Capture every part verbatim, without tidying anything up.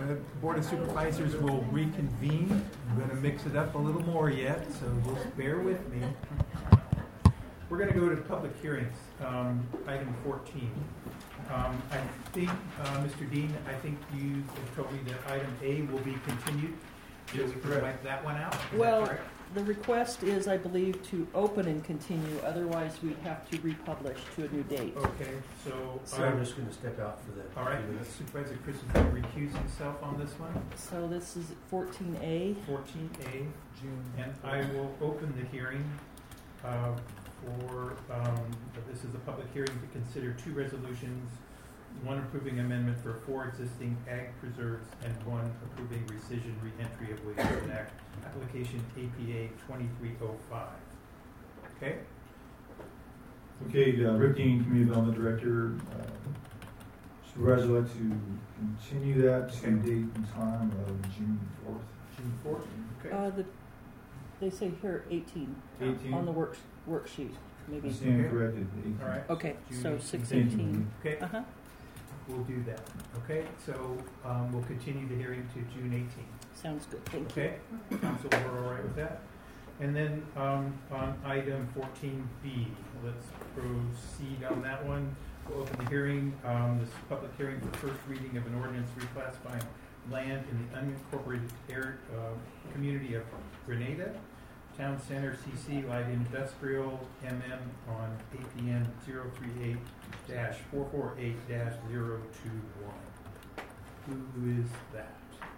The Board of Supervisors will reconvene. I'm going to mix it up a little more yet, so just bear with me. We're going to go to public hearings, um, item fourteen. Um, I think, uh, Mister Dean, I think you have told me that item A will be continued. Yes, we can correct. wipe that one out. Is Well, that correct? the request is, I believe, to open and continue. Otherwise, we'd have to republish to a new date. Okay, so, So I'm just going to step out for the. all right, Supervisor Chris is going to recuse himself on this one. So this is fourteen A. fourteen A, and I will open the hearing uh, for, um, this is a public hearing to consider two resolutions, one approving amendment for four existing ag preserves and one approving rescission reentry of Williamson Act, application A P A twenty-three oh five. Okay? Okay, uh, Rick Dean, Community Development Director. Uh, Supervisor would like to continue that to Okay. date and time of June fourth. June fourth? Okay. Uh, the, they say here eighteen eighteen. on the work, worksheet, maybe. I stand Okay. corrected. eighteen. All right. Okay, June so eighteenth. six Thank you. eighteen. Okay, Uh-huh. we'll do that. Okay, so um, we'll continue the hearing to June eighteenth. Sounds good, thank you. Okay, council, we're all right with that? And then um, on item fourteen B, let's proceed on that one. We'll open the hearing, um, this public hearing for first reading of an ordinance reclassifying land in the unincorporated air, uh, community of Grenada, Town Center C C Light Industrial M M on A P N zero three eight dash four four eight dash zero two one. Who is that?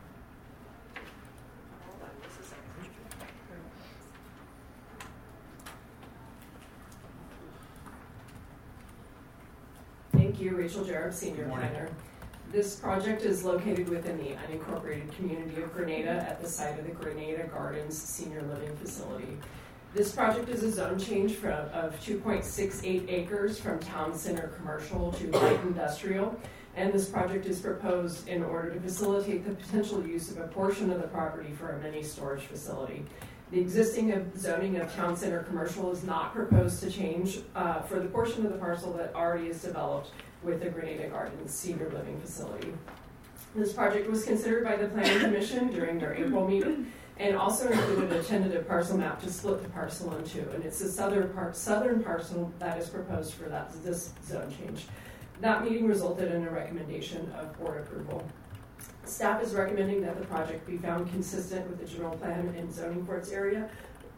Thank you, Rachel Jarrett, Senior Good morning. Planner. This project is located within the unincorporated community of Grenada at the site of the Grenada Gardens Senior Living Facility. This project is a zone change from, of two point six eight acres from town center commercial to light industrial, and this project is proposed in order to facilitate the potential use of a portion of the property for a mini storage facility. The existing of zoning of town center commercial is not proposed to change uh, for the portion of the parcel that already is developed with the Grenada Gardens Senior Living Facility. This project was considered by the Planning Commission during their April meeting and also included a tentative parcel map to split the parcel in two. And it's the southern part, southern parcel that is proposed for that this zone change. That meeting resulted in a recommendation of board approval. Staff is recommending that the project be found consistent with the general plan and zoning for its area.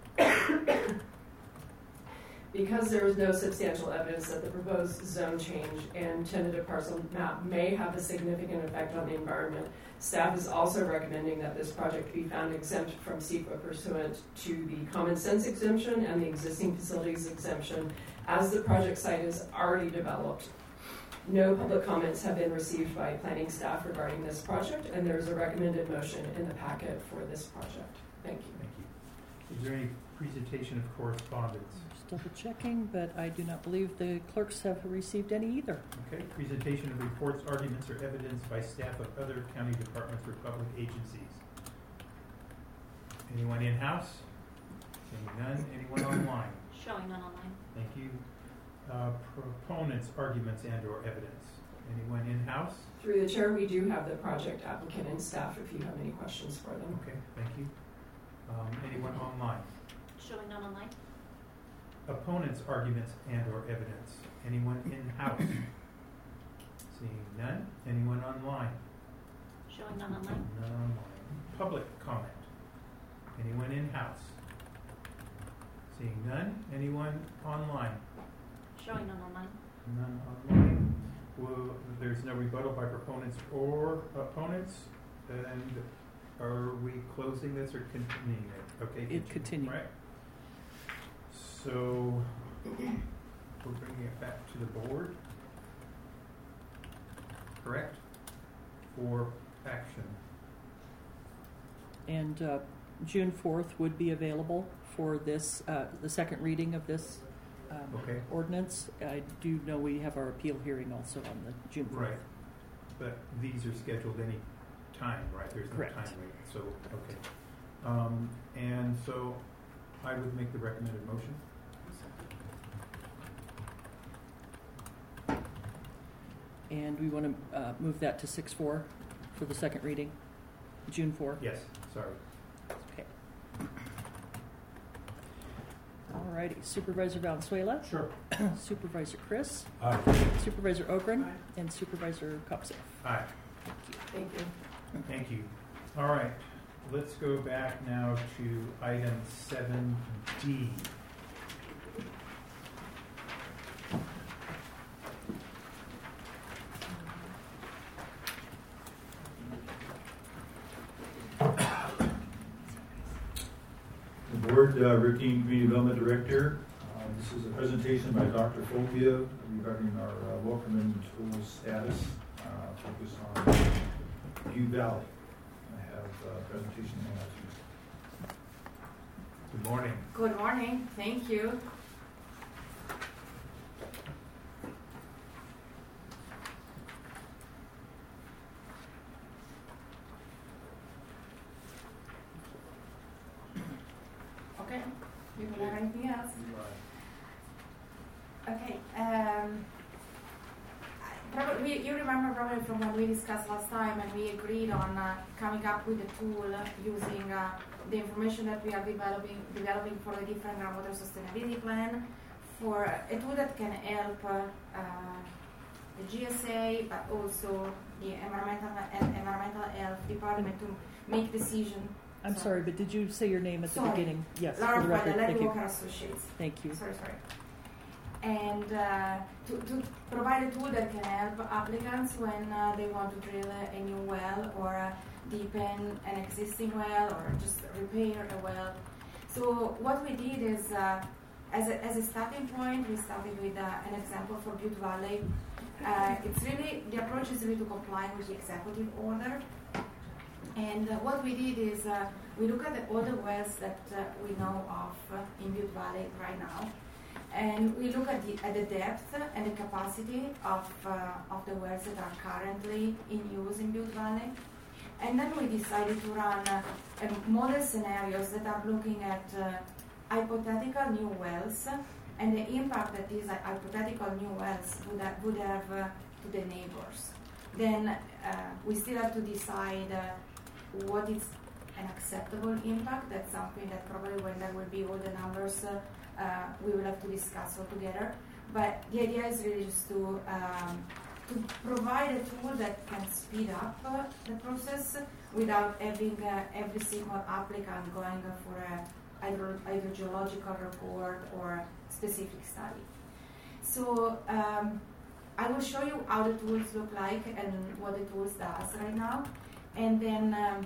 Because there is no substantial evidence that the proposed zone change and tentative parcel map may have a significant effect on the environment, staff is also recommending that this project be found exempt from S E Q A pursuant to the common sense exemption and the existing facilities exemption, as the project site is already developed. No public comments have been received by planning staff regarding this project, and there is a recommended motion in the packet for this project. Thank you. Thank you. Is there any presentation of correspondence? Just double checking, but I do not believe the clerks have received any either. Okay, presentation of reports, arguments, or evidence by staff of other county departments or public agencies. Anyone in-house? Seeing none. Anyone online? Showing none online. Thank you. Uh, proponents, arguments, and or evidence. Anyone in-house? Through the chair, we do have the project applicant and staff if you have any questions for them. Okay, thank you. Um, anyone online? Showing none online. Opponents, arguments, and or evidence. Anyone in-house? Seeing none. Anyone online? Showing none online. None online. Public comment. Anyone in-house? Seeing none. Anyone online? Showing none online. None online. Well, there's no rebuttal by proponents or opponents. And are we closing this or continuing it? Okay. It continue. Right. So we're bringing it back to the board. Correct? For action. And uh, June fourth would be available for this, uh, the second reading of this um, Okay. ordinance. I do know we have our appeal hearing also on the June fourth. Right. But these are scheduled any time, right? There's no Correct. time limit. So, okay. Um, and so I would make the recommended motion. And we want to uh, move that to six four for the second reading, June fourth? Yes, sorry. Okay. All righty, Supervisor Valenzuela, Sure. Supervisor Chris, Aye. Supervisor Ogren, Aye. and Supervisor Kopseth. Aye. Thank you. Thank you. All right, let's go back now to item seven D. The board, uh, Rick Dean, Community Development Director. Uh, This is a presentation by Doctor Fulvia regarding our uh, welcome and tool status, uh, focus on View Valley. I have a presentation handouts. Good morning. Good morning, thank you. Okay, you can have anything else? Okay, um, I- probably, you remember probably from what we discussed last time, and we agreed on uh, coming up with a tool uh, using uh, the information that we are developing, developing for the different groundwater sustainability plan, for a tool that can help uh, uh, the G S A, but also the environmental and environmental health department to make decision. I'm sorry, but did you say your name at the Sorry. beginning? Yes, Laura for the record. Fada, Thank Lady you. Walker Associates. Thank you. Sorry, sorry. And uh, to, to provide a tool that can help applicants when uh, they want to drill a, a new well or uh, deepen an existing well or just repair a well. So what we did is, uh, as, a, as a starting point, we started with uh, an example for Butte Valley. Uh, it's really, the approach is really to comply with the executive order. And uh, what we did is uh, we look at the, all the wells that uh, we know of uh, in Butte Valley right now. And we look at the, at the depth and the capacity of, uh, of the wells that are currently in use in Butte Valley. And then we decided to run uh, a model scenarios that are looking at uh, hypothetical new wells and the impact that these hypothetical new wells would have, would have uh, to the neighbors. Then uh, we still have to decide uh, what is an acceptable impact. That's something that probably when there will be all the numbers uh, Uh, we will have to discuss all together. But the idea is really just to um, to provide a tool that can speed up uh, the process without having uh, every single applicant going uh, for a hydro- hydrogeological report or specific study. So um, I will show you how the tools look like and what the tools does right now, and then. Um,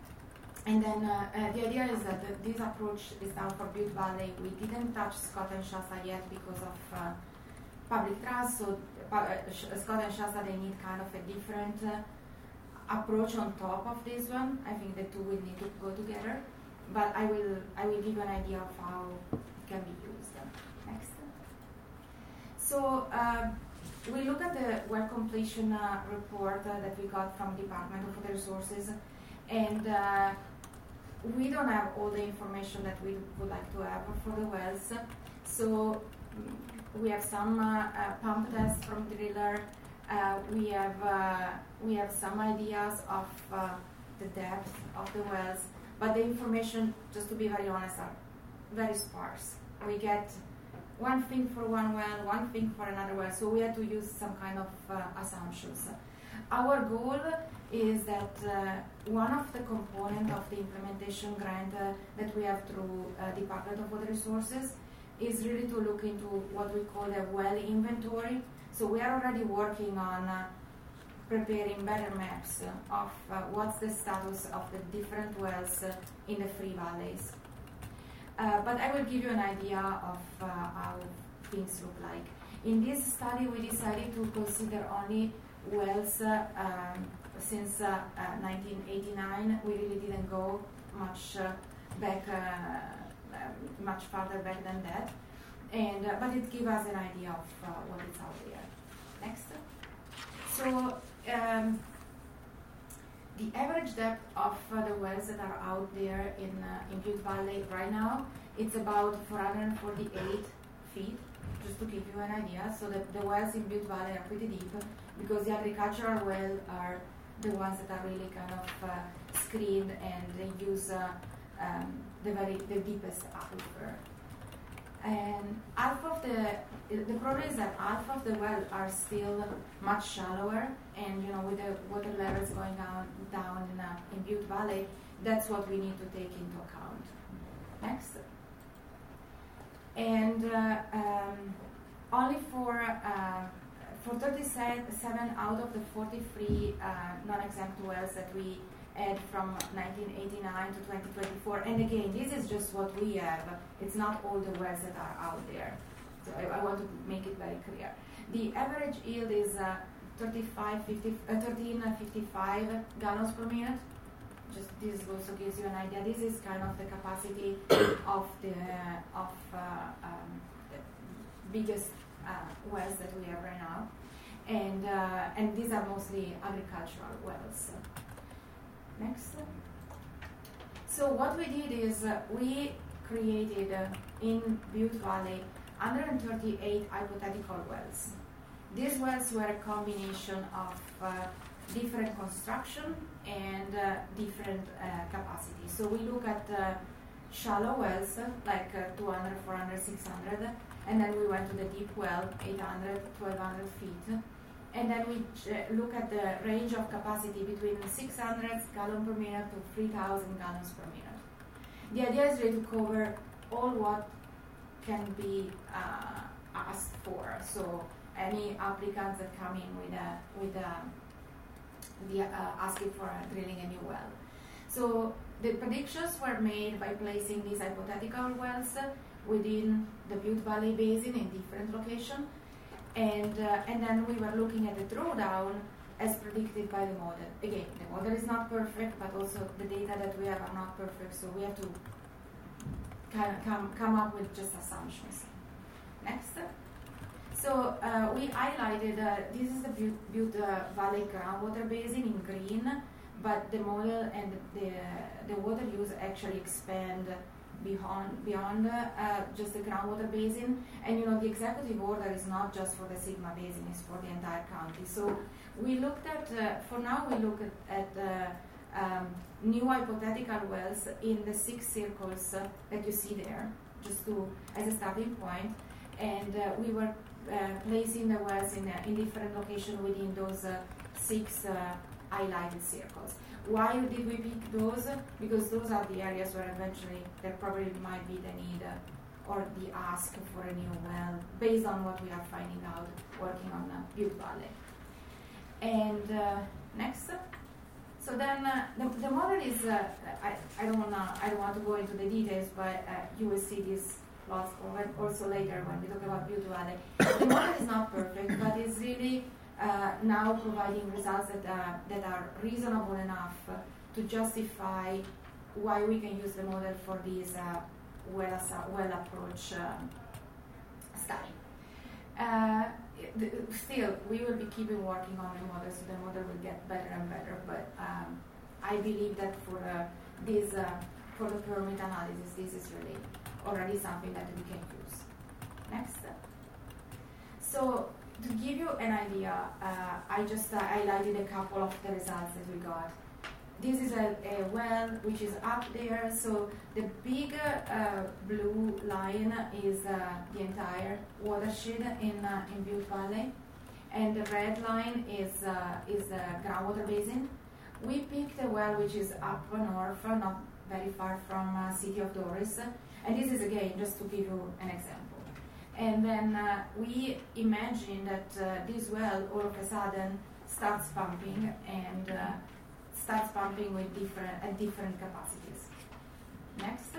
And then uh, uh, the idea is that the, this approach is done for Butte Valley. We didn't touch Scott and Shasta yet because of uh, public trust. So uh, Scott and Shasta, they need kind of a different uh, approach on top of this one. I think the two will need to go together. But I will I will give you an idea of how it can be used. Next. So uh, we look at the well completion uh, report uh, that we got from Department of Water Resources, and uh, we don't have all the information that we would like to have for the wells. So we have some uh, uh, pump tests from driller. Uh, we have uh, we have some ideas of uh, the depth of the wells, but the information, just to be very honest, are very sparse. We get one thing for one well, one thing for another well. So we had to use some kind of uh, assumptions. Our goal is that uh, one of the components of the implementation grant uh, that we have through uh, Department of Water Resources is really to look into what we call a well inventory. So we are already working on uh, preparing better maps uh, of uh, what's the status of the different wells uh, in the three valleys. Uh, but I will give you an idea of uh, how things look like. In this study, we decided to consider only wells uh, um, since uh, uh, nineteen eighty-nine. We really didn't go much uh, back, uh, uh, much farther back than that, and uh, but it gives us an idea of uh, what is out there. Next. So um, the average depth of uh, the wells that are out there in uh, in Butte Valley right now, it's about four hundred forty-eight feet. Just to give you an idea, so that the wells in Butte Valley are pretty deep because the agricultural wells are the ones that are really kind of uh, screened and they use uh, um, the very the deepest aquifer. And half of the the problem is that half of the wells are still much shallower, and you know, with the water levels going down down in, uh, in Butte Valley, that's what we need to take into account. Next. And uh, um, only for uh, for thirty-seven out of the forty-three uh, non-exempt wells that we had from nineteen eighty-nine to twenty twenty-four, and again, this is just what we have. It's not all the wells that are out there. So I, I want to make it very clear. The average yield is uh, thirty-five, fifty, uh, thirteen fifty-five gallons per minute. Just this also gives you an idea. This is kind of the capacity of the of uh, um, the biggest uh, wells that we have right now, and uh, and these are mostly agricultural wells. Next. So what we did is uh, we created uh, in Butte Valley one hundred thirty-eight hypothetical wells. These wells were a combination of uh, different construction and uh, different uh, capacity. So we look at uh, shallow wells uh, like uh, two hundred, four hundred, six hundred, and then we went to the deep well, eight hundred, twelve hundred feet. And then we uh, look at the range of capacity between six hundred gallons per minute to three thousand gallons per minute. The idea is really to cover all what can be uh, asked for. So any applicants that come in with a, with a, the, uh, asking for uh, drilling a new well. So the predictions were made by placing these hypothetical wells uh, within the Butte Valley Basin in different locations. And, uh, and then we were looking at the drawdown as predicted by the model. Again, the model is not perfect, but also the data that we have are not perfect, so we have to kind of come, come up with just assumptions. Next. So uh, we highlighted, uh, this is the Butte, Butte uh, Valley groundwater basin in green, but the model and the, the water use actually expand beyond beyond uh, just the groundwater basin. And you know, the executive order is not just for the Sigma Basin, it's for the entire county. So we looked at, uh, for now we look at, at uh, um, new hypothetical wells in the six circles uh, that you see there, just to as a starting point. And uh, we were uh, placing the wells in, uh, in different locations within those uh, six uh, highlighted circles. Why did we pick those? Because those are the areas where eventually there probably might be the need uh, or the ask for a new well, based on what we are finding out working on uh, Butte Valley. And uh, next. So then uh, the, the model is, uh, I, I, don't wanna, I don't want to go into the details, but uh, you will see this plots also later when we talk about Butte Valley. The model is not perfect, but it's really Uh, now providing results that, uh, that are reasonable enough uh, to justify why we can use the model for this uh, well, uh, well approach uh, study. Uh, the, still, we will be keeping working on the model, so the model will get better and better, but um, I believe that for uh, this, uh, for the permit analysis, this is really already something that we can use. Next. So, to give you an idea, uh, I just uh, highlighted a couple of the results that we got. This is a, a well which is up there, so the big uh, blue line is uh, the entire watershed in, uh, in Butte Valley, and the red line is, uh, is the groundwater basin. We picked a well which is up north, not very far from uh, city of Doris, and this is again just to give you an example. And then uh, we imagine that uh, this well all of a sudden starts pumping and uh, starts pumping with different at different capacities. Next.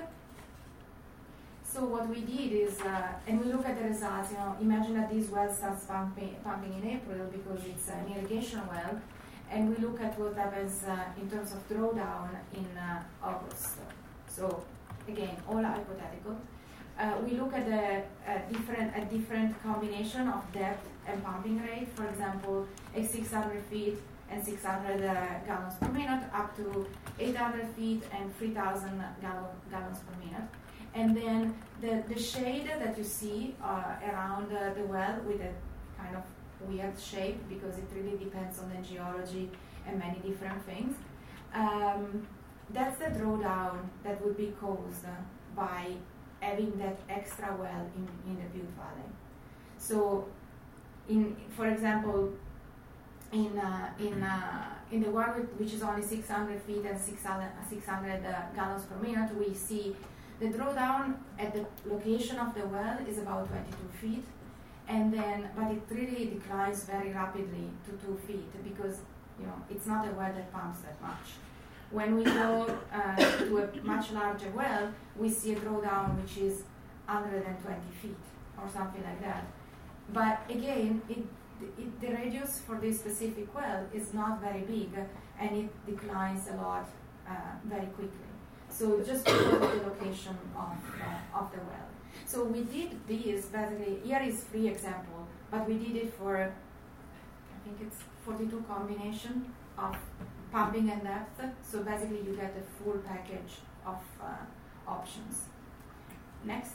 So what we did is, uh, and we look at the results. You know, imagine that this well starts pumping pumping in April because it's an irrigation well, and we look at what happens uh, in terms of drawdown in uh, August. So again, all hypothetical. Uh, we look at the uh, different a different combination of depth and pumping rate. For example, at six hundred feet and six hundred uh, gallons per minute, up to eight hundred feet and three thousand gallon, gallons per minute. And then the, the shade that you see uh, around uh, the well with a kind of weird shape because it really depends on the geology and many different things. Um, that's the drawdown that would be caused by having that extra well in, in the butte valley. So, in for example, in uh, in uh, in the one which is only six hundred feet and six hundred uh, gallons per minute, we see the drawdown at the location of the well is about twenty-two feet, and then but it really declines very rapidly to two feet because you know it's not a well that pumps that much. When we go uh, to a much larger well, we see a drawdown which is one hundred twenty feet or something like that. But again, it, it, the radius for this specific well is not very big, and it declines a lot uh, very quickly. So just because of the location of, uh, of the well. So we did this basically, here is three example, but we did it for, I think it's forty-two combination of pumping and depth. So basically you get a full package of uh, options. Next.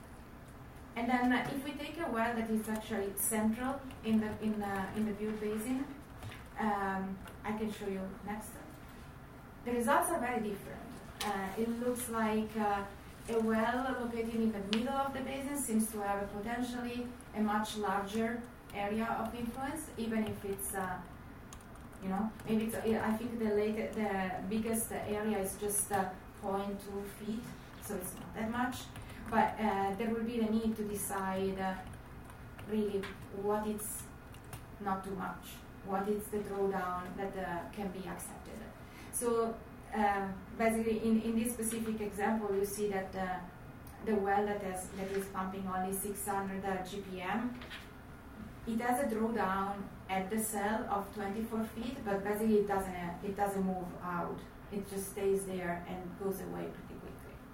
And then uh, if we take a well that is actually central in the in the in the Butte Basin, um, I can show you next. The results are very different. Uh, it looks like uh, a well located in the middle of the basin seems to have a potentially a much larger area of influence, even if it's uh, you know maybe it's I think the latest, the biggest area is just uh, zero point two feet, so it's not that much. But uh, there will be the need to decide uh, really what is not too much, what is the drawdown that uh, can be accepted. So uh, basically, in, in this specific example, you see that uh, the well that has that is pumping only six hundred uh, G P M, it has a drawdown at the cell of twenty-four feet, but basically it doesn't uh, it doesn't move out. It just stays there and goes away pretty quickly.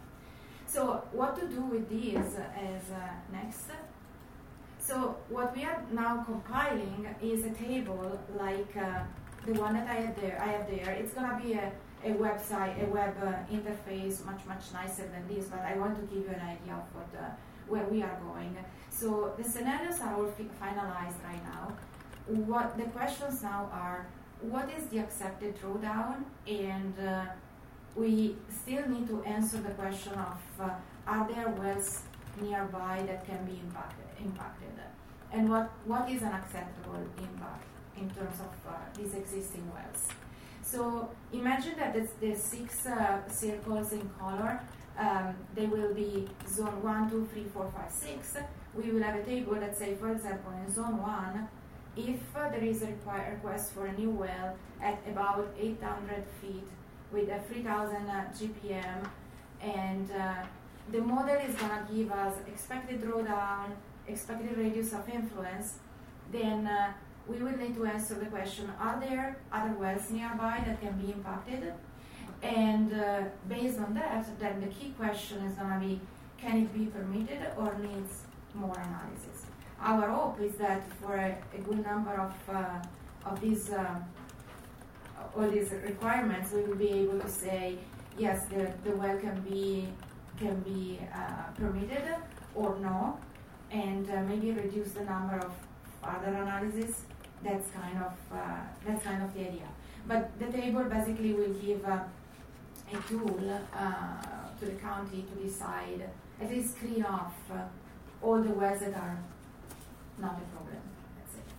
So what to do with these is uh, next. So what we are now compiling is a table like uh, the one that I have there. I have there. It's gonna be a, a website, a web uh, interface, much much nicer than this. But I want to give you an idea of what uh, where we are going. So the scenarios are all fi- finalized right now. What the questions now are: what is the accepted drawdown, and uh, we still need to answer the question of uh, are there wells nearby that can be impacted, impacted, and what, what is an acceptable impact in terms of uh, these existing wells. So imagine that the, the six uh, circles in color, um, they will be zone one, two, three, four, five, six. We will have a table that say, for example, in zone one, if uh, there is a require, request for a new well at about eight hundred feet with a three thousand uh, G P M, and uh, the model is going to give us expected drawdown, expected radius of influence, then uh, we will need to answer the question, are there other wells nearby that can be impacted? And uh, based on that, then the key question is going to be, can it be permitted or needs more analysis? Our hope is that for a, a good number of, uh, of these uh, all these requirements, we will be able to say, yes, the, the well can be can be uh, permitted or no, and uh, maybe reduce the number of further analysis. That's kind of uh, that's kind of the idea. But the table basically will give uh, a tool uh, to the county to decide, at least screen off uh, all the wells that are not a problem. That's it.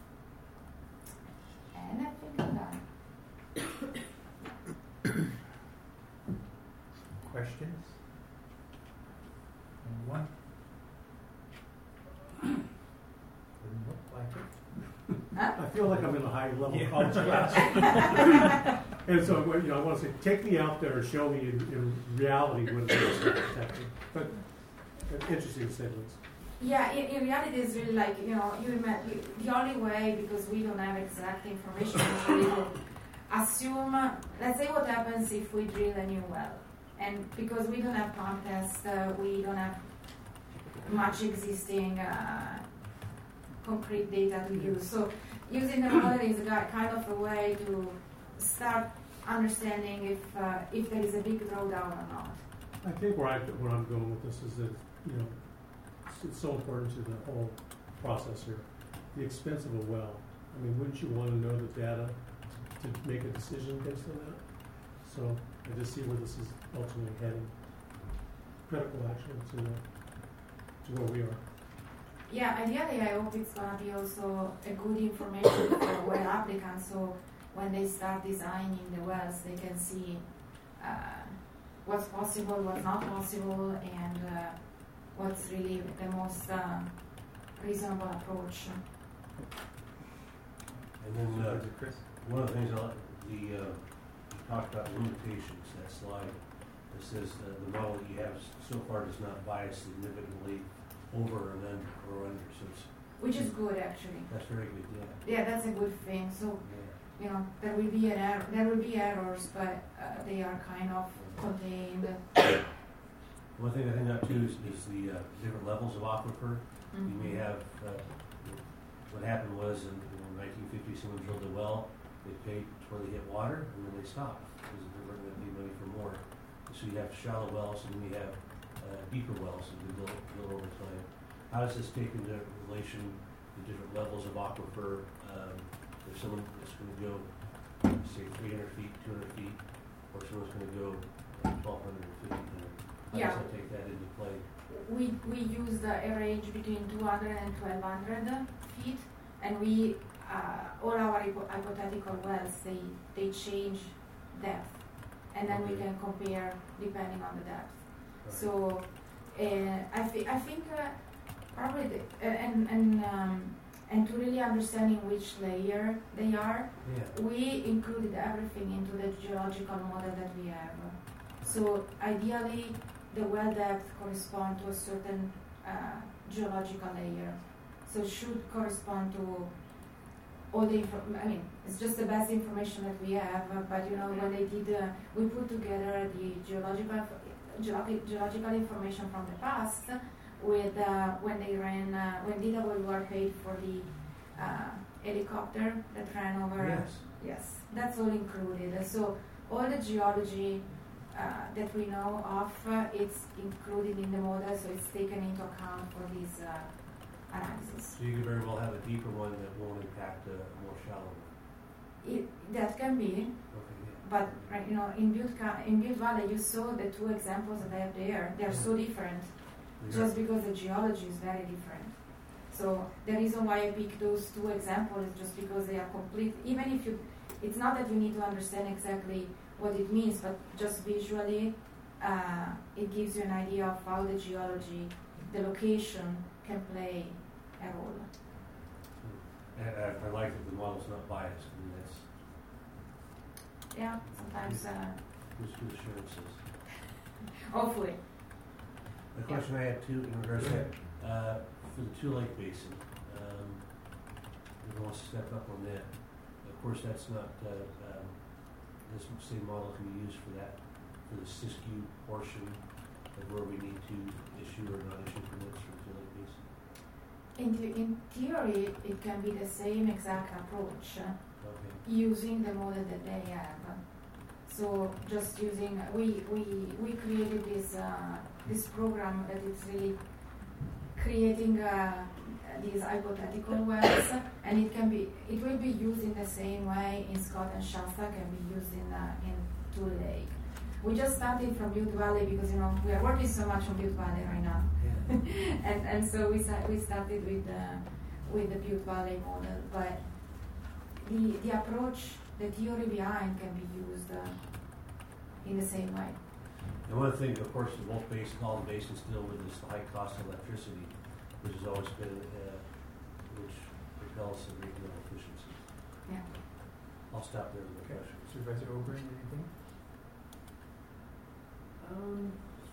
And I think I'm done. Questions? Anyone? Doesn't look like it. Huh? I feel like I'm in a high level Yeah. college class. And so, you know, I want to say, take me out there and show me in, in reality what it is to protect me. But uh, interesting to say the least. Yeah, in, in reality, it's really like, you know, you, you the only way, because we don't have exact information, is really to assume, uh, let's say what happens if we drill a new well. And because we don't have pump tests, uh, we don't have much existing uh, concrete data to use. So using the model is a kind of a way to start understanding if uh, if there is a big drawdown or not. I think where, I, where I'm going with this is that, you know, it's, it's so important to the whole process here. The expense of a well. I mean, wouldn't you want to know the data to make a decision based on that. So I just see where this is ultimately heading. Critical action to, to where we are. Yeah, ideally I hope it's gonna be also a good information for well applicants, so when they start designing the wells, they can see uh, what's possible, what's not possible, and uh, what's really the most uh, reasonable approach. And then uh, Chris? one of the things I like, the uh, you talked about limitations. That slide that says uh, the model that you have so far does not bias significantly over and under or under. So it's, Which is good, actually. that's very good. Yeah. Yeah, that's a good thing. So, Yeah. you know, there will be an error, there will be errors, but uh, they are kind of contained. One thing I think about too is, is the uh, different levels of aquifer. You may have, uh, what happened was in, in nineteen fifty, someone drilled a well, they paid where they hit water, and then they stopped, because they weren't going to pay money for more. So you have shallow wells, and then you have uh, deeper wells that we build, build over time. How does this take into relation the different levels of aquifer? Um, if someone is going to go, say, three hundred feet, two hundred feet, or someone's going to go twelve hundred or fifteen hundred, how Yeah. does that take that into play? We, we use the range between two hundred and twelve hundred feet, and we, uh, all our hypo- hypothetical wells, they, they change depth, and then we Okay. can compare depending on the depth. Right. So, uh, I, th- I think uh, probably, the, uh, and, and, um, and to really understanding which layer they are, Yeah. we included everything into the geological model that we have. So ideally, the well depth correspond to a certain uh, geological layer. So it should correspond to all the info. I mean, it's just the best information that we have. uh, But you know, when they did, uh, we put together the geological geological, geological information from the past with uh, when they ran uh, when D W R paid for the uh, helicopter that ran over. Yes. Yes, that's all included. So all the geology uh, that we know of, uh, it's included in the model, so it's taken into account for these uh, analysis. So you could very well have a deeper one that won't impact a more shallow one. It, that can be, Okay, yeah. but right, you know, in Butte, Ca- in Butte Valley, you saw the two examples that I have there. They are so different, just because the geology is very different. So the reason why I picked those two examples is just because they are complete. Even if you, it's not that you need to understand exactly what it means, but just visually, uh, it gives you an idea of how the geology, the location, can play a role. And I, I like that the model's not biased. I mean, that's Yeah, sometimes. Uh, just good assurances. hopefully. The question I had too in regards to that, uh, for the Two Lake Basin, um, who wants to step up on that? Of course, that's not, uh, um, this same model can be used for that, for the Siskiyou portion of where we need to issue or not issue permits for the Two Lake Basin. In, the, in theory, it can be the same exact approach, uh, Okay. using the model that they have. So just using, we we, we created this uh, this program that is really creating uh, these hypothetical wells, and it can be it will be used in the same way in Scott and Shasta, can be used in uh, in Two Lake. We just started from Butte Valley because you know we are working so much on Butte Valley right now. Yeah. and and so we sa- we started with the with the Butte Valley model, but the the approach, the theory behind can be used uh, in the same way. And one thing, of course, the both basins, all the basins deal with is the high cost of electricity, which has always been, uh, which propels the great deal of efficiency. Yeah. I'll stop there with the Okay. questions. Supervisor Oberon, anything? Um,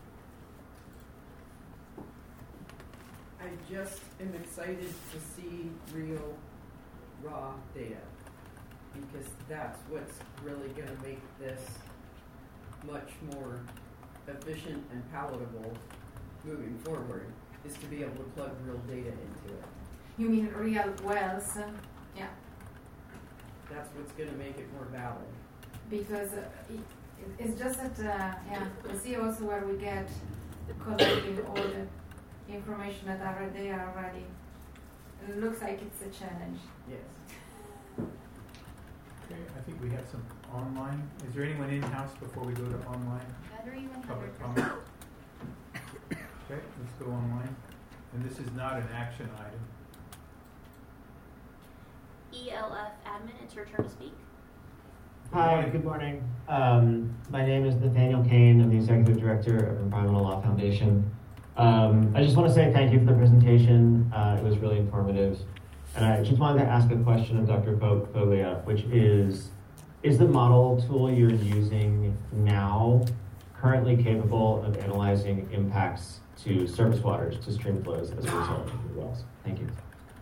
I just am excited to see real raw data, because that's what's really going to make this much more efficient and palatable moving forward, is to be able to plug real data into it. You mean real wells? Uh, yeah. That's what's going to make it more valid. Because uh, it, it's just that uh, yeah, we see also where we get collecting all the information that are there already. It looks like it's a challenge. Yes. Okay, I think we have some online. Is there anyone in-house before we go to online Better even public hundred comment? Okay, let's go online. And this is not an action item. E L F admin, it's your turn to speak. Hi, good morning. Um, my name is Nathaniel Kane. I'm the Executive Director of Environmental Law Foundation. Um, I just want to say thank you for the presentation. Uh, it was really informative. And I just wanted to ask a question of Doctor Foglia, which is, is the model tool you're using now currently capable of analyzing impacts to surface waters, to stream flows as a result of the wells? Thank you.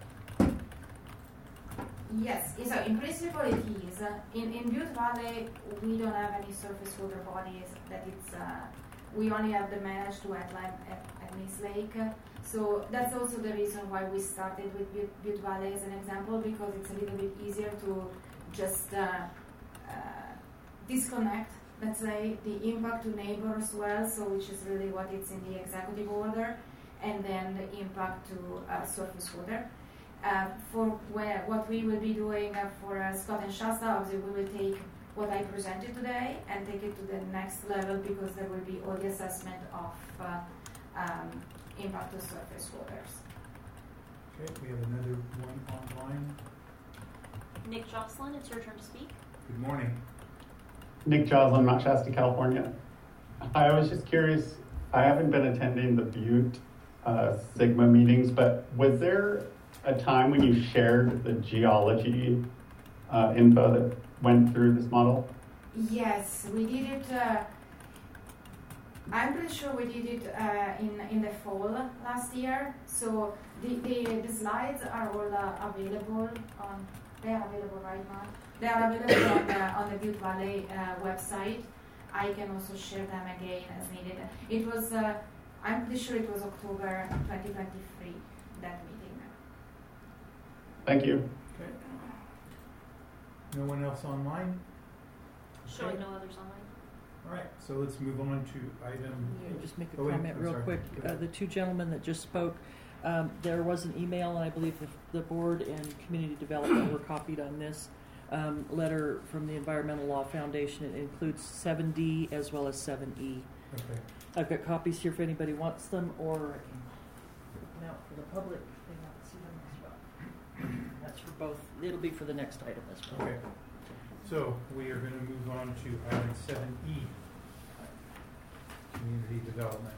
Yes, so in principle it is. In, in Butte Valley, we don't have any surface water bodies that it's, uh, we only have the managed wetland at, at Miss Lake. So that's also the reason why we started with Butte, Butte Valley as an example, because it's a little bit easier to just uh, uh, disconnect, let's say, the impact to neighbors well, so which is really what it's in the executive order, and then the impact to uh, surface water. Uh, for where, what we will be doing uh, for uh, Scott and Shasta, obviously we will take what I presented today and take it to the next level, because there will be all the assessment of uh, um, impact to surface waters. Okay, we have another one online. Nick Jocelyn, it's your turn to speak. Good morning. Nick Joslin, Mount Shasta, California. I was just curious, I haven't been attending the Butte uh, Sigma meetings, but was there a time when you shared the geology uh, info that went through this model? Yes, we did it. Uh, I'm pretty sure we did it uh, in in the fall last year. So the the, the slides are all uh, available on. They are available right now. They are available on the on the Butte Valley uh, website. I can also share them again as needed. It was. Uh, I'm pretty sure it was October twenty twenty-three that meeting. Thank you. Okay. No one else online? Showing Okay. no others online. All right, so let's move on to item. Yeah, just make a Oh, wait, comment I'm real sorry. quick. Go Uh, ahead. the two gentlemen that just spoke, um, there was an email, and I believe the, the board and community development were copied on this um, letter from the Environmental Law Foundation. It includes seven D as well as seven E. Okay. I've got copies here if anybody wants them, or I can put them out for the public if they want to see them as well. That's for both. It'll be for the next item as well. Okay. So we are going to move on to item seven E, community development.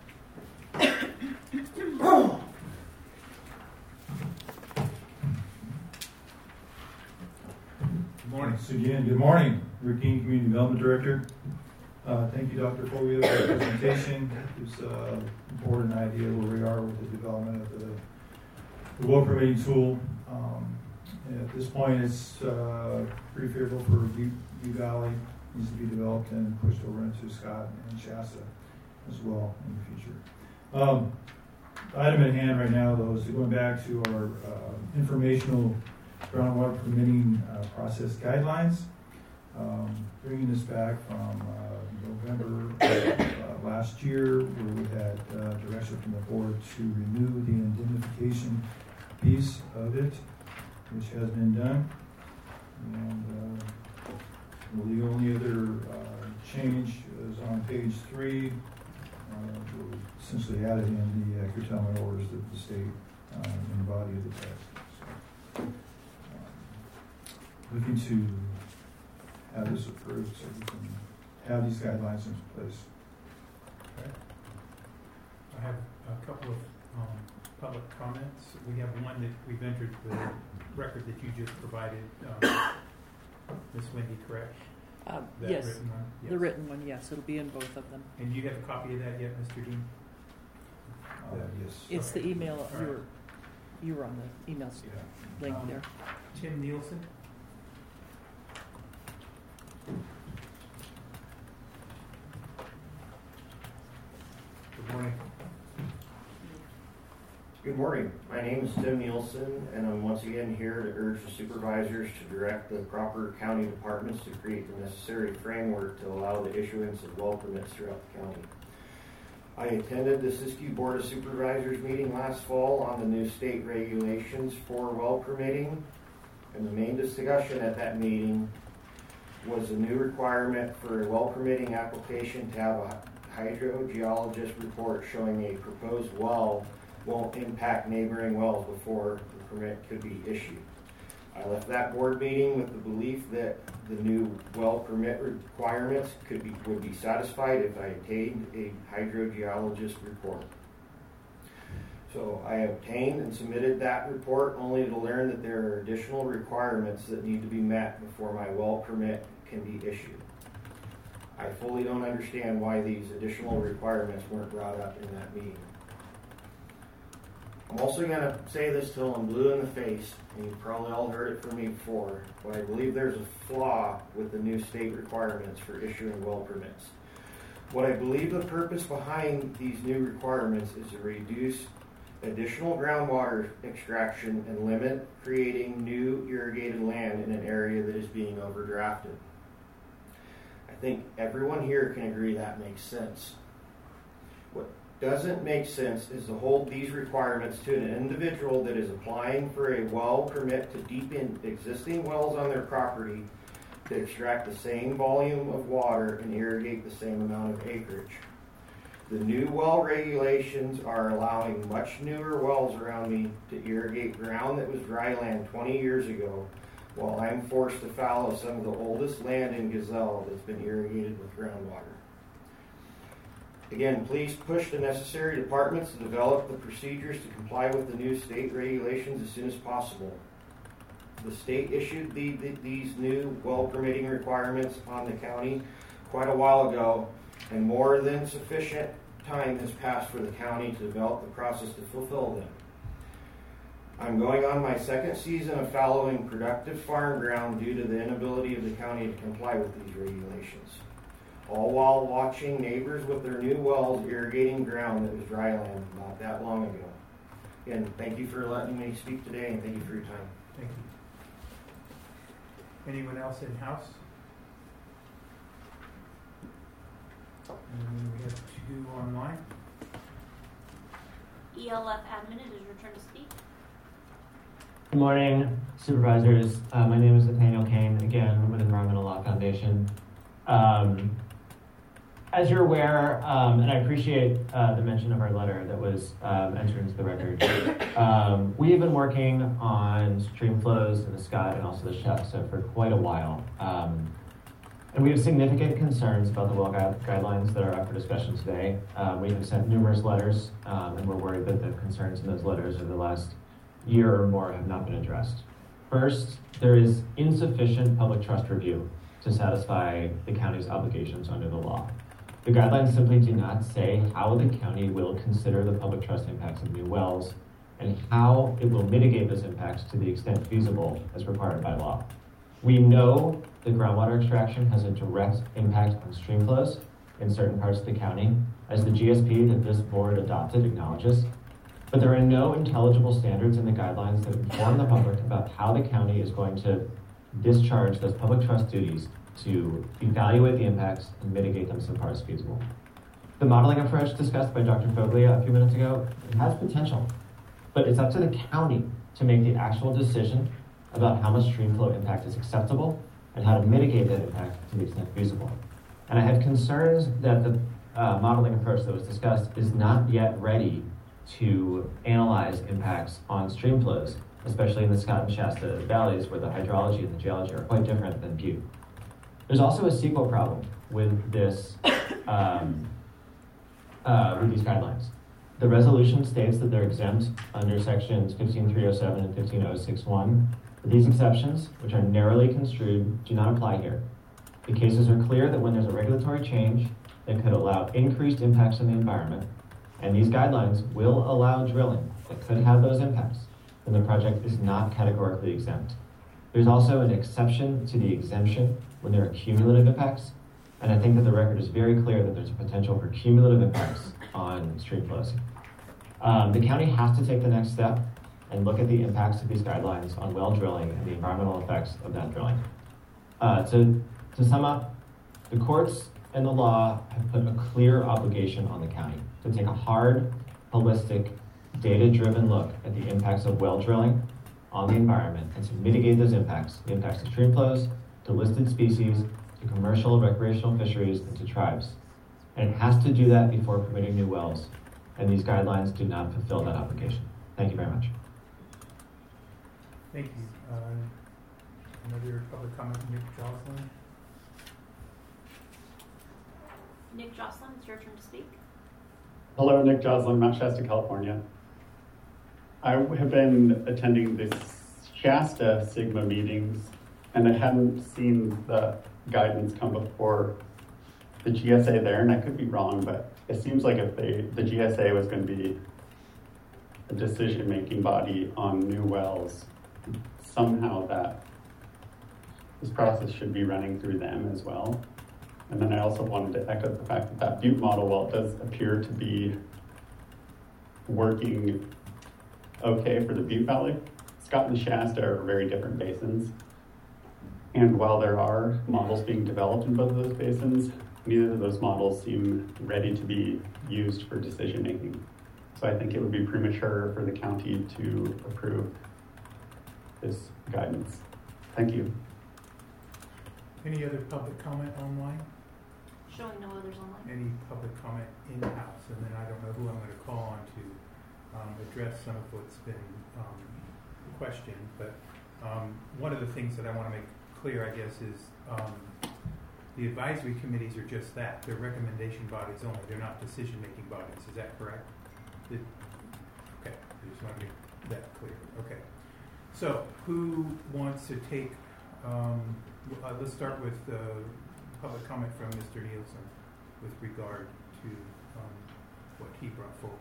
Good morning. Once again, good morning. Rick Dean, Community Development Director. Uh, thank you, Doctor Foglia, for the presentation. It's an uh, important idea where we are with the development of the, the well permitting tool. Um, and at this point, it's uh, pretty favorable for Butte Valley. It needs to be developed and pushed over into Scott and Shasta as well in the future. Um, the item at hand right now, though, is going back to our uh, informational groundwater permitting uh, process guidelines. Um, bringing this back from uh, November uh, last year, where we had uh, direction from the board to remove the indemnification piece of it, which has been done. And uh, well, the only other uh, change is on page three. Uh, we essentially added in the uh, curtailment orders that the state uh, in the body of the text. So, um, looking to have this approved so we can have these guidelines in place. Okay. I have a couple of um, public comments. We have one that we've entered the record that you just provided. Um, Miss Wendy, correct? Um, That yes, written one? the Yes. written one, yes, it'll be in both of them. And do you have a copy of that yet, Mister Dean? Uh, yes. It's Okay. the email, All you right. were, you were on the email s- Yeah. link Um, there. Tim Nielsen? Good morning. Good morning. My name is Tim Nielsen, and I'm once again here to urge the supervisors to direct the proper county departments to create the necessary framework to allow the issuance of well permits throughout the county. I attended the Siskiyou Board of Supervisors meeting last fall on the new state regulations for well permitting, and the main discussion at that meeting was a new requirement for a well permitting application to have a hydrogeologist report showing a proposed well won't impact neighboring wells before the permit could be issued. I left that board meeting with the belief that the new well permit requirements could be would be satisfied if I obtained a hydrogeologist report. So I obtained and submitted that report only to learn that there are additional requirements that need to be met before my well permit can be issued. I fully don't understand why these additional requirements weren't brought up in that meeting. I'm also going to say this till I'm blue in the face, and you've probably all heard it from me before, but I believe there's a flaw with the new state requirements for issuing well permits. What I believe the purpose behind these new requirements is to reduce additional groundwater extraction and limit creating new irrigated land in an area that is being overdrafted. I think everyone here can agree that makes sense. What doesn't make sense is to hold these requirements to an individual that is applying for a well permit to deepen existing wells on their property to extract the same volume of water and irrigate the same amount of acreage. The new well regulations are allowing much newer wells around me to irrigate ground that was dry land twenty years ago, while I'm forced to fallow some of the oldest land in Gazelle that's been irrigated with groundwater. Again, please push the necessary departments to develop the procedures to comply with the new state regulations as soon as possible. The state issued the, the, these new well permitting requirements on the county quite a while ago, and more than sufficient time has passed for the county to develop the process to fulfill them. I'm going on my second season of fallowing productive farm ground due to the inability of the county to comply with these regulations, all while watching neighbors with their new wells irrigating ground that was dry land not that long ago. Again, thank you for letting me speak today, and thank you for your time. Thank you. Anyone else in-house? And we have two online. E L F admin, it is your turn to speak. Good morning, supervisors. Uh, my name is Nathaniel Kane, again, with Environmental Law Foundation. Um, as you're aware, um, and I appreciate uh, the mention of our letter that was um, entered into the record, um, we have been working on stream flows in the Scott and also the Shasta for quite a while. Um, And we have significant concerns about the well gui- guidelines that are up for discussion today. Um, we have sent numerous letters, um, and we're worried that the concerns in those letters over the last year or more have not been addressed. First, there is insufficient public trust review to satisfy the county's obligations under the law. The guidelines simply do not say how the county will consider the public trust impacts of new wells and how it will mitigate those impacts to the extent feasible as required by law. We know that groundwater extraction has a direct impact on stream flows in certain parts of the county, as the G S P that this board adopted acknowledges, but there are no intelligible standards in the guidelines that inform the public about how the county is going to discharge those public trust duties to evaluate the impacts and mitigate them so far as feasible. The modeling approach discussed by Doctor Foglia a few minutes ago, it has potential, but it's up to the county to make the actual decision about how much stream flow impact is acceptable and how to mitigate that impact to the extent feasible. And I have concerns that the uh, modeling approach that was discussed is not yet ready to analyze impacts on stream flows, especially in the Scott and Shasta valleys where the hydrology and the geology are quite different than Butte. There's also a C E Q A problem with this, um, uh, with these guidelines. The resolution states that they're exempt under sections fifteen three oh seven and fifteen oh six one. These exceptions, which are narrowly construed, do not apply here. The cases are clear that when there's a regulatory change that could allow increased impacts on the environment, and these guidelines will allow drilling that could have those impacts, then the project is not categorically exempt. There's also an exception to the exemption when there are cumulative impacts, and I think that the record is very clear that there's a potential for cumulative impacts on stream flows. Um, the county has to take the next step and look at the impacts of these guidelines on well drilling and the environmental effects of that drilling. Uh, to, to sum up, the courts and the law have put a clear obligation on the county to take a hard, holistic, data-driven look at the impacts of well drilling on the environment and to mitigate those impacts, the impacts to stream flows, to listed species, to commercial recreational fisheries, and to tribes. And it has to do that before permitting new wells. And these guidelines do not fulfill that obligation. Thank you very much. Thank you. Uh, another public comment, Nick Jocelyn. Nick Jocelyn, it's your turn to speak. Hello, Nick Joslin, Mount Shasta, California. I have been attending the Shasta Sigma meetings, and I hadn't seen the guidance come before the G S A there, and I could be wrong, but it seems like if they, the G S A was going to be a decision-making body on new wells, somehow that this process should be running through them as well. And then I also wanted to echo the fact that that Butte model well does appear to be working okay for the Butte Valley. Scott and Shasta are very different basins. And while there are models being developed in both of those basins, neither of those models seem ready to be used for decision making. So I think it would be premature for the county to approve this guidance. Thank you. Any other public comment online? Showing no others online. Any public comment in-house? And then I don't know who I'm going to call on to um, address some of what's been um, questioned. But um, one of the things that I want to make clear, I guess, is um, the advisory committees are just that. They're recommendation bodies only. They're not decision-making bodies. Is that correct? It, okay. I just want to make that clear. Okay. So who wants to take... Um, uh, let's start with uh, public comment from Mister Nielsen with regard to um, what he brought forward.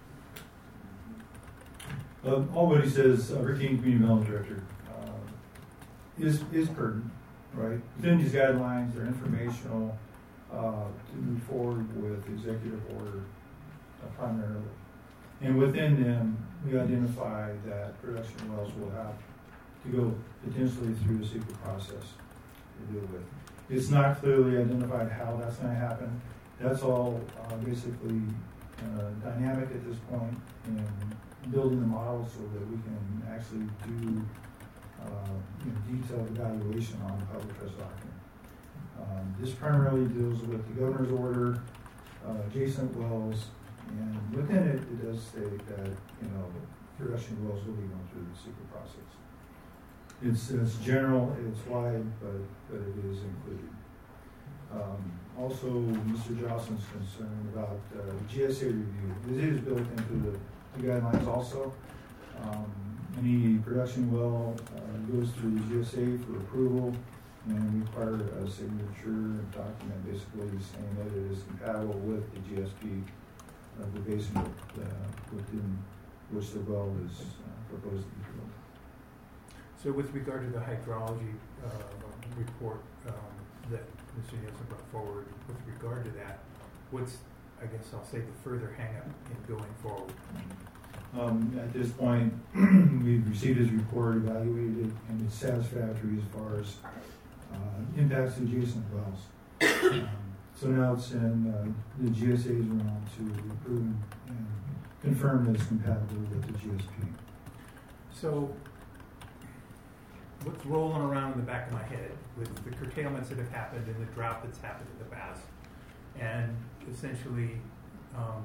Um, all what he says, uh, Rick King, Community Development Director, uh, is is pertinent, right? Within these guidelines, they're informational uh, to move forward with executive order uh, primarily. And within them, we identify that production wells will have to go potentially through the secret process to deal with. It's not clearly identified how that's going to happen. That's all uh, basically uh, dynamic at this point in building the model so that we can actually do uh, you know, detailed evaluation on the public trust document. Um, this primarily deals with the governor's order, uh, adjacent wells, and within it, it does state that you know production wells will be going through the secret process. It's, it's general, it's wide, but, but it is included. Um, also, Mister Johnson's concerned about uh, G S A review. It is built into the, the guidelines also. Um, any production well uh, goes through the G S A for approval and require a signature document basically saying that it is compatible with the G S P of the basin uh, within which the well is uh, proposed to be drilled. So with regard to the hydrology uh, report um, that Mister Nielsen brought forward, with regard to that, what's, I guess I'll say, the further hang-up in going forward? Um, at this point, we've received his report, evaluated it, and it's satisfactory as far as uh, impacts to adjacent wells. Um, so now it's in uh, the G S A's realm to approve and confirm that it's compatible with the G S P. So what's rolling around in the back of my head with the curtailments that have happened and the drought that's happened in the past, and essentially um,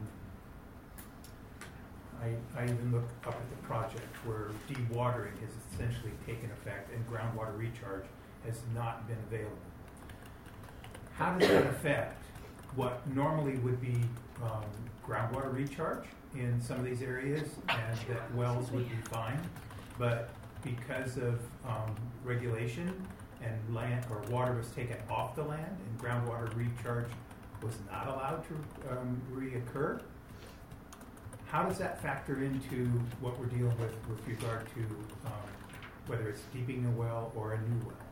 I, I even look up at the project where dewatering has essentially taken effect and groundwater recharge has not been available. How does that affect what normally would be um, groundwater recharge in some of these areas, and that wells would be fine, but because of um, regulation and land or water was taken off the land and groundwater recharge was not allowed to um, reoccur? How does that factor into what we're dealing with with regard to um, whether it's deepening a well or a new well?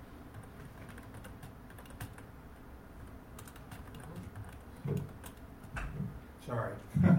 Sorry.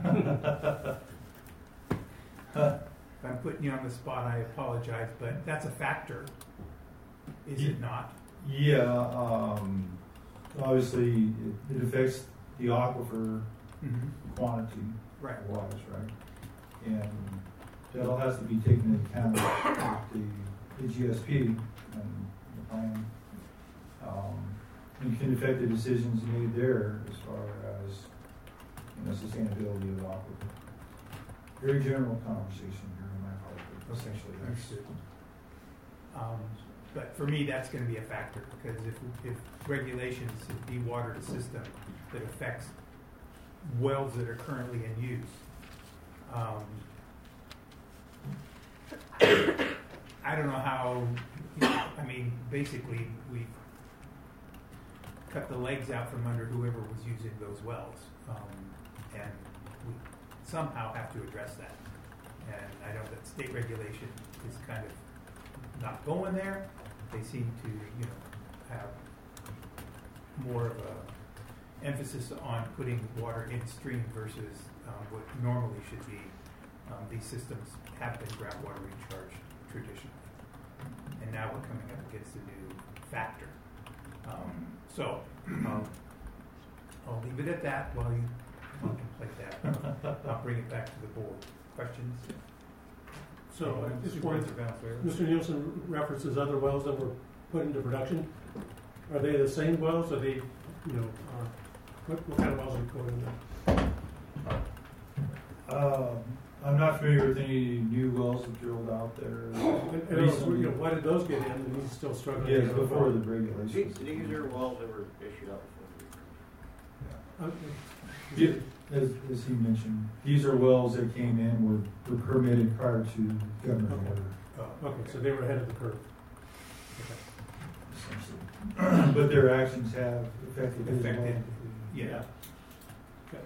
If I'm putting you on the spot, I apologize, but that's a factor, is it not? Yeah, um, obviously it, it affects the aquifer Mm-hmm. quantity Right. wise, right? And that all has to be taken into account with the, the G S P and the plan Um, and can affect the decisions made there as far as, you know, sustainability of the aquifer. Very general conversation here on my part, but essentially that's it. Um, but for me, that's going to be a factor because if, if regulations dewater the system that affects wells that are currently in use, um, I don't know how, you know, I mean, basically we've cut the legs out from under whoever was using those wells. Um, and we somehow have to address that. And I know that state regulation is kind of not going there. They seem to, you know, have more of a emphasis on putting water in stream versus um, what normally should be. Um, these systems have been groundwater recharge traditionally. And now we're coming up against a new factor. Um, so, um, I'll leave it at that while you contemplate that. I'll bring it back to the board. Questions? So, at this Supervisor point, Valenzuela? Mister Nielsen references other wells that were put into production. Are they the same wells? Are they, you know, uh, what, what kind of wells are going in there? Um, I'm not familiar with any new wells that drilled out there. And, and also, you know, why did those get in and he's still struggling? Yes, before the regulations. These, these are wells that were issued out before. Okay. Yeah, as, as he mentioned, these are wells that came in, were, were permitted prior to governor Okay. order. Oh, okay, so they were ahead of the curve. Essentially. But their actions have affected his Affected, well. yeah. Okay.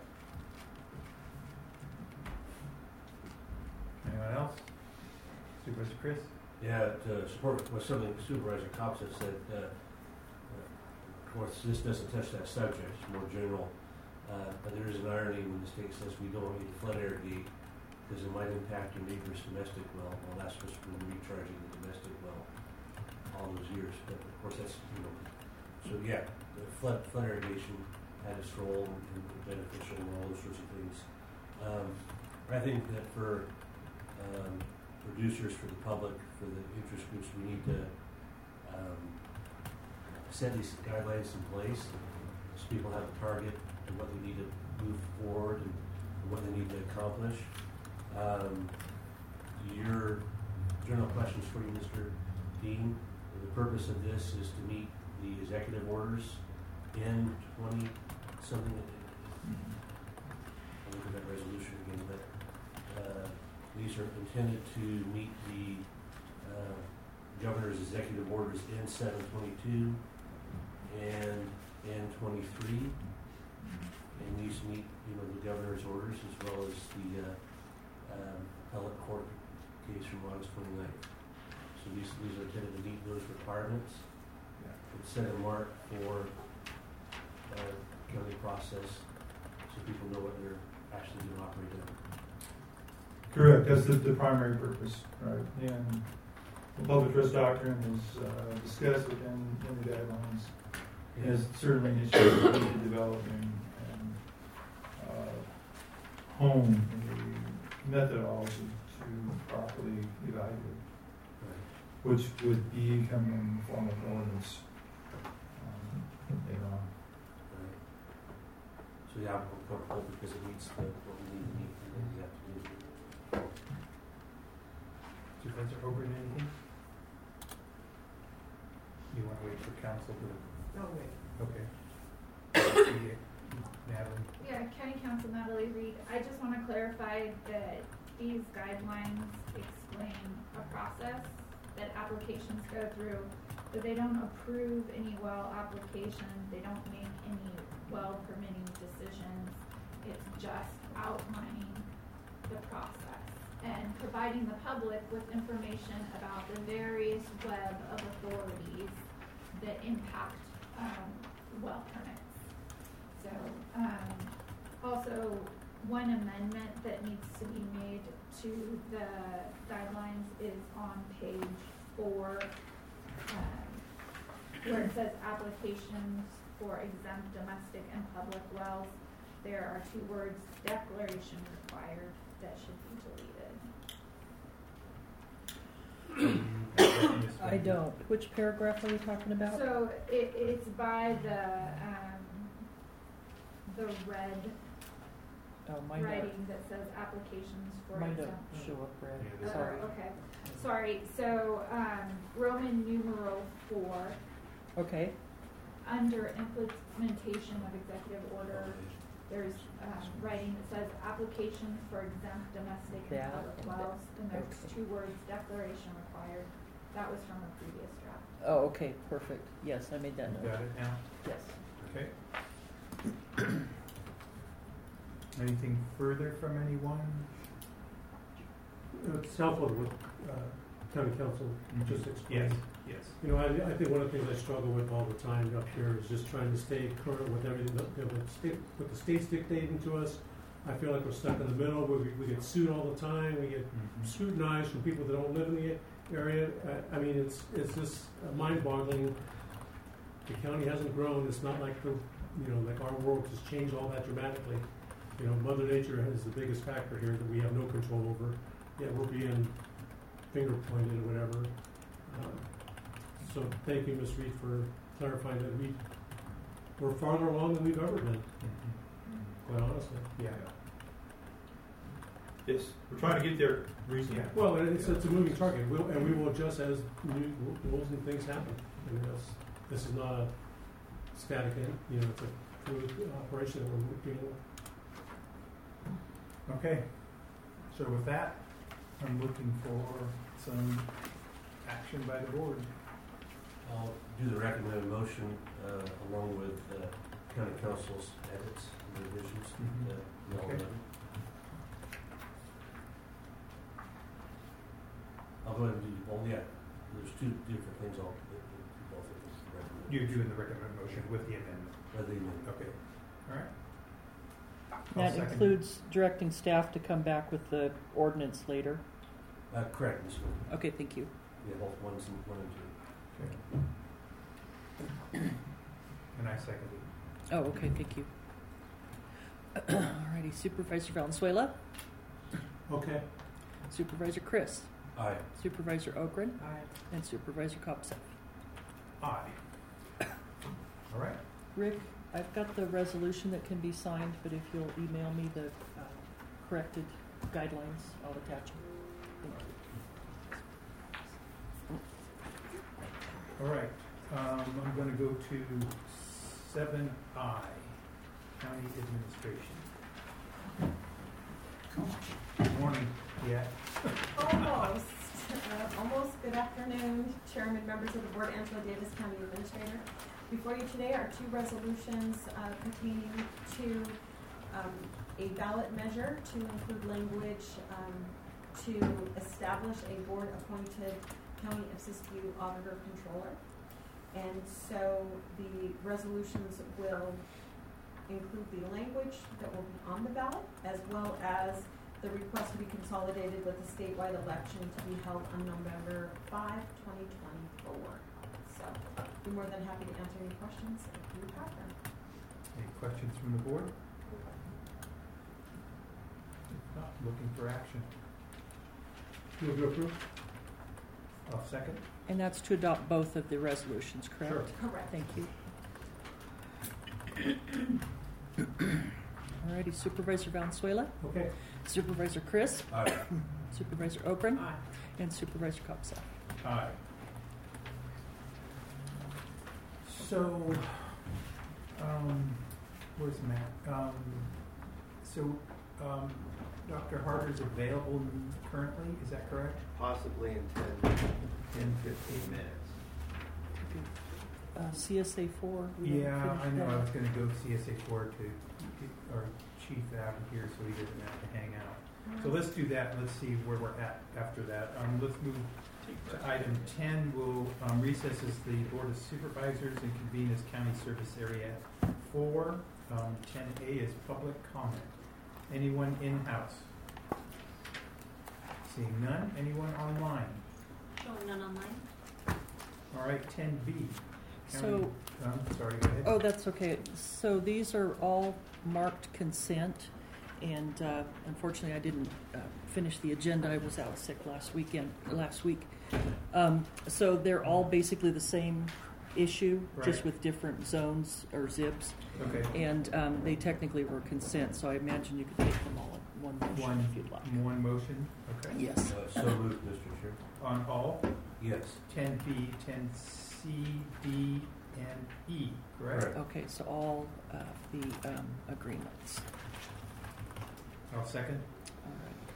Anyone else? Supervisor Chris? Yeah, to support what something Supervisor Cox has said, uh, uh, of course, this doesn't touch that subject, it's more general. Uh, but there is an irony when the state says we don't need to flood irrigate because it might impact your neighbor's domestic well. Well, that's supposed to be recharging the domestic well all those years. But of course, that's, you know, so yeah, the flood, flood irrigation had its role and beneficial and all those sorts of things. Um, I think that for um, producers, for the public, for the interest groups, we need to um, set these guidelines in place so people have a target and what they need to move forward and, and what they need to accomplish. Um, your general questions for you, Mister Dean. The purpose of this is to meet the executive orders in twenty something. I'll look at that resolution again, but uh, these are intended to meet the uh, governor's executive orders in seven twenty-two and in twenty-three. And these meet, you know, the governor's orders as well as the uh, um, appellate court case from August twenty-ninth. So these, these are intended to meet those requirements. Yeah. And set a mark for uh, county process so people know what they're actually going to operate in. Correct, that's the, the primary purpose, right? And the public trust doctrine is uh, discussed within in the guidelines. It is certainly an issue that we need to develop and, and uh, hone a methodology to properly evaluate, which would be coming in the form of ordinance um, later on. Right. So yeah, I'm comfortable because it meets the, what we need to meet and what we have to do. Supervisor Hogan, anything? You want to wait for council to? No, wait. Okay. Natalie? Yeah, County Council Natalie Reed. I just want to clarify that these guidelines explain a process that applications go through, but they don't approve any well application. They don't make any well permitting decisions. It's just outlining the process and providing the public with information about the various web of authorities that impact um, well permits. So, um, also, one amendment that needs to be made to the guidelines is on page four, um, where it says applications for exempt domestic and public wells. There are two words, declaration required, that should be deleted. definition. I don't. Which paragraph are we talking about? So it, it's by the, um, the red Oh, mine don't, writing that says applications for mine don't exemption. show up red. Yeah, this- Uh, Sorry. Okay, sorry, so, um, Roman numeral four, Okay, under implementation of executive order, there's, um, writing that says applications for exempt domestic and That public and wells, and there's okay. two words, declaration required. That was from a previous draft. oh, okay, perfect. Yes, I made that You note. got it now? Yes. Okay. Anything further from anyone? It's helpful with uh, county council just explain. Yes, yes. You know, I, I think one of the things I struggle with all the time up here is just trying to stay current with everything that, that the state, what the state's dictating to us. I feel like we're stuck in the middle where we, we get sued all the time. We get Mhm. scrutinized from people that don't live in the area. Uh, I mean, it's it's just mind-boggling. The county hasn't grown. It's not like the, you know, like our world has changed all that dramatically. You know, Mother Nature is the biggest factor here that we have no control over. Yet we're being finger pointed or whatever. Um, so thank you, Miz Reed, for clarifying that we we're farther along than we've ever been. Mhm. Quite honestly. Yeah. Yes, we're trying to get there recently. Yeah. Well, and it's, it's a moving target, we'll, and we will adjust as new rules and things happen. I mean, that's, this is not a static end, you know, it's a fluid operation that we're dealing with. Okay, so with that, I'm looking for some action by the board. I'll do the recommended motion, uh, along with, uh, county council's edits and revisions, Mhm. uh, we all Okay. done. I'll go ahead and do, well, yeah, there's two different things I'll, do both of them recommend. You're doing the recommended motion with the amendment. By the amendment. Okay, all right. I'll That second. includes directing staff to come back with the ordinance later. Uh, correct, Miz Moon. Okay, thank you. Yeah, both ones and one and two. Okay. And I second it. Oh, okay, thank you. Alrighty, Supervisor Valenzuela, Okay. Supervisor Chris, Aye. Supervisor Ogren, Aye. and Supervisor Kopseth. Aye. All right. Rick, I've got the resolution that can be signed, but if you'll email me the uh, corrected guidelines, I'll attach them. Thank you. All right, um, I'm gonna go to seven I, County Administration. Good morning, yeah. Almost. Uh, almost. Good afternoon, Chairman, members of the Board, Angela Davis, County Administrator. Before you today are two resolutions uh, pertaining to um, a ballot measure to include language um, to establish a board-appointed County of Siskiyou Auditor Controller. And so the resolutions will include the language that will be on the ballot, as well as the request to be consolidated with the statewide election to be held on November fifth, twenty twenty-four. So I'd be more than happy to answer any questions if you have them. Any questions from the board? If not, looking for action. Move to approve? I'll second. And that's to adopt both of the resolutions, correct? Sure. Correct. Thank you. Alrighty, Supervisor Valenzuela, Okay. Supervisor Chris, Aye. Supervisor Ogren, Aye. and Supervisor Kopseth. Aye. So, um, where's Matt? Um, so, um, Doctor Harder's available currently, is that correct? Possibly in ten, ten, fifteen minutes. Uh, C S A four. we haven't Yeah, finished I know, that. I was gonna go C S A four to get our chief out of here so he doesn't have to hang out. So let's do that, let's see where we're at after that. Um, let's move to item ten, we'll um, recess as the Board of Supervisors and convene as County Service Area four. Um, ten A is public comment. Anyone in-house? Seeing none, anyone online? Showing none online. All right, ten B. So- Um, sorry, go ahead. Oh, that's okay. So these are all marked consent, and uh, unfortunately, I didn't uh, finish the agenda. I was out sick last weekend, last week. Um, so they're all basically the same issue, just Right. with different zones or zips. Okay. And um, they technically were consent, so I imagine you could take them all in one motion One, if you'd like. one motion, okay. Yes. Uh, so moved, Mister Chair. On all, Yes. ten B, ten C, D, and E, correct? Correct. Okay, so all of the um, agreements. I'll second. All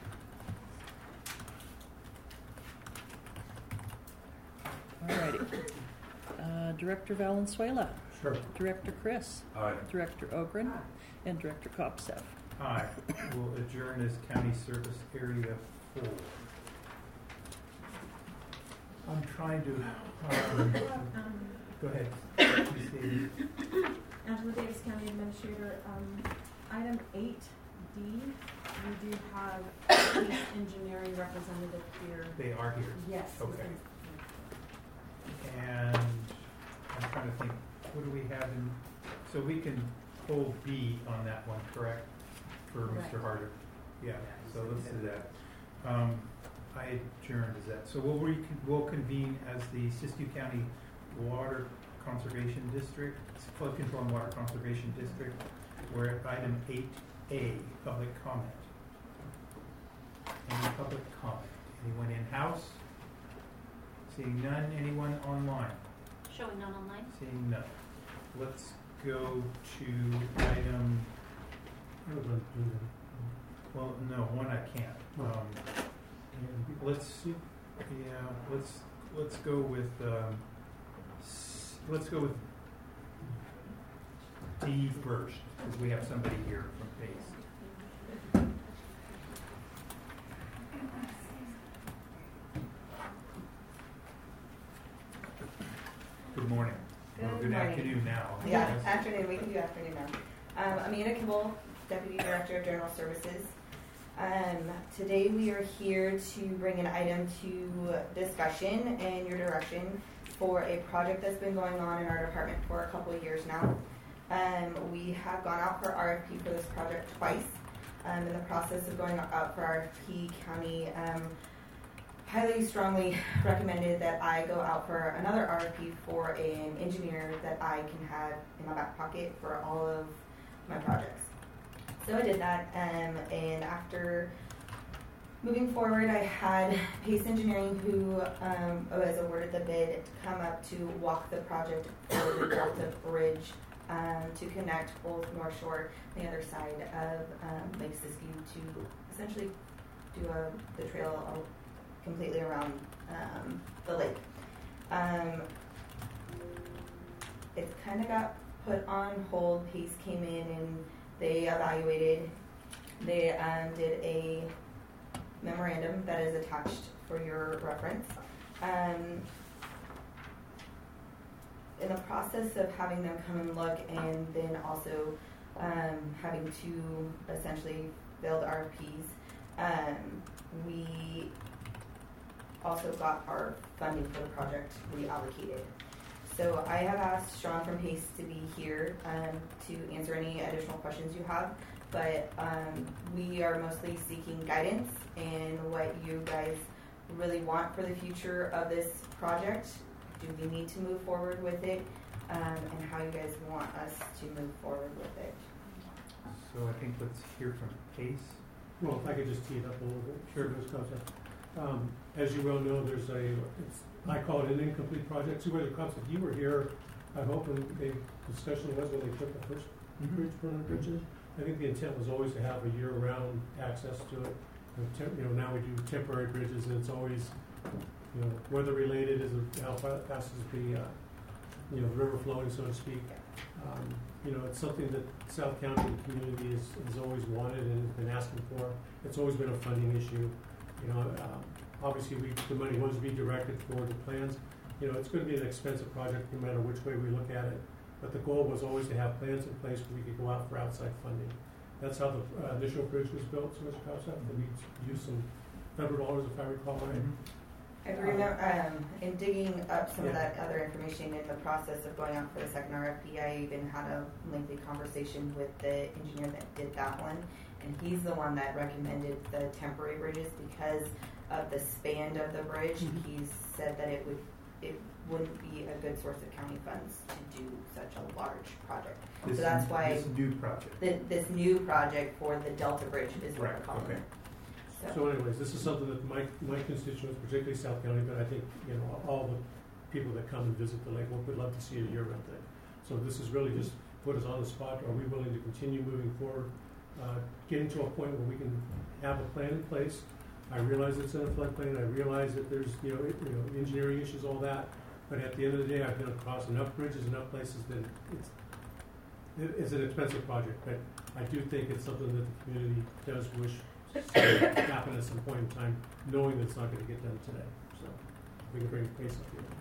right. All righty. Uh, Director Valenzuela, Sure. Director Chris, Aye. Director Ogren, and Director Kopseff. Aye. We'll adjourn as County Service Area Four. I'm trying to, um, Um, go ahead. Please, David. Angela Davis, County Administrator. Um, item eight D, we do have police engineering representative here. They are here. Yes. Okay. And I'm trying to think, what do we have in, so we can hold B on that one, correct? For Mister Right. Harder. Yeah, so let's do that. Um, I adjourned, is that, so we'll recon, we'll convene as the Siskiyou County Water Conservation District, Flood Control and Water Conservation District. We're at item eight A, public comment. Any public comment? Anyone in-house? Seeing none, anyone online? Showing none online. Seeing none. Let's go to item, I was gonna do that. well, no, one I can't. Um, let's, yeah, let's, let's go with, um, s- let's go with D first, because we have somebody here from PACE. Good morning. Good Or good morning. afternoon now. Yeah, Yes. afternoon, we can do afternoon now. Um, Amanda Kimball, Deputy Director of General Services. Um, today we are here to bring an item to discussion and your direction for a project that's been going on in our department for a couple of years now. Um, we have gone out for R F P for this project twice. Um, in the process of going out for R F P, County um, highly strongly recommended that I go out for another R F P for an engineer that I can have in my back pocket for all of my projects. So I did that, um, and after moving forward, I had Pace Engineering, who um, was awarded the bid, to come up to walk the project for the Delta Bridge um, to connect both North Shore and the other side of um, Lake Siskiyou to essentially do a, the trail completely around um, the lake. Um, it kind of got put on hold. Pace came in and they evaluated. They um, did a memorandum that is attached for your reference. Um, in the process of having them come and look, and then also um, having to essentially build R F Ps, um, we also got our funding for the project reallocated. So I have asked Sean from Pace to be here um, to answer any additional questions you have, but um, we are mostly seeking guidance and what you guys really want for the future of this project. Do we need to move forward with it, um, and how you guys want us to move forward with it? So I think let's hear from Pace. Well, if I could just tee it up a little bit. Sure. This concept. Um, as you well know, there's a, it's, I call it an incomplete project. Supervisor Kopseff, you were here, I hope, when the discussion was when they took the first bridge, permanent bridges. I think the intent was always to have a year-round access to it. And temp- You know, now we do temporary bridges, and it's always, you know, weather-related, is how fa- fast is the, uh, you know, river flowing, so to speak. Um, you know, it's something that South County community has, has always wanted and has been asking for. It's always been a funding issue. You know, um, obviously, we, the money wants to be directed toward the plans. You know, it's going to be an expensive project no matter which way we look at it. But the goal was always to have plans in place where we could go out for outside funding. That's how the uh, initial bridge was built, so Mister Kopseff, and we used some federal dollars, if I recall right. I remember, um, in digging up some of Yeah. that other information in the process of going out for the second R F P, I even had a lengthy conversation with the engineer that did that one, and he's the one that recommended the temporary bridges because of the span of the bridge. Mhm. He said that it would, it wouldn't be a good source of county funds to do such a large project. This- So that's why This new project. the, this new project for the Delta Bridge is what Right, we're calling okay. it. So anyways, this is something that my, my constituents, particularly South County, but I think, you know, all the people that come and visit the lake would love to see a year-round thing. So this is really just put us on the spot. Are we willing to continue moving forward, uh, getting to a point where we can have a plan in place? I realize it's in a floodplain. I realize that there's, you know, it, you know, engineering issues, all that. But at the end of the day, I've been across enough bridges, enough places that it's, it, it's an expensive project. But I do think it's something that the community does wish to happen at some point in time, knowing that it's not going to get done today. So we can bring the pace up here.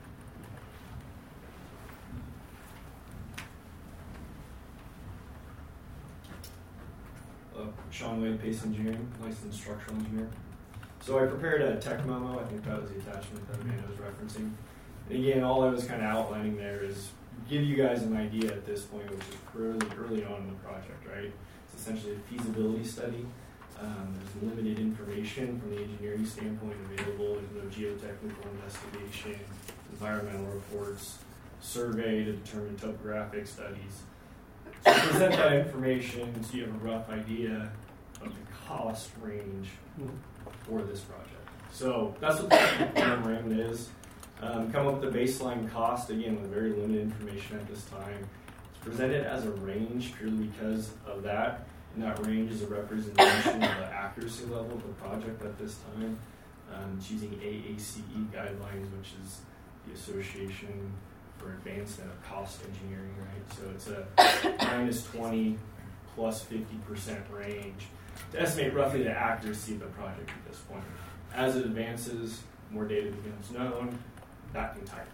Uh, Sean Wade, Pace Engineering, licensed structural engineer. So I prepared a tech memo. I think that was the attachment that Amanda was referencing. And again, all I was kind of outlining there is give you guys an idea at this point, which is early, early on in the project, right? It's essentially a feasibility study. Um, there's limited information from the engineering standpoint available. There's no geotechnical investigation, environmental reports, survey to determine topographic studies. So present that information so you have a rough idea of the cost range for this project. So that's what the memorandum is. Um, come up with a baseline cost, again, with very limited information at this time. It's presented as a range purely because of that, and that range is a representation of the accuracy level of the project at this time. Um, it's using A A C E guidelines, which is the Association for Advancement of Cost Engineering, right? So it's a minus twenty plus fifty percent range to estimate roughly the accuracy of the project at this point. As it advances, more data becomes known, that can tighten.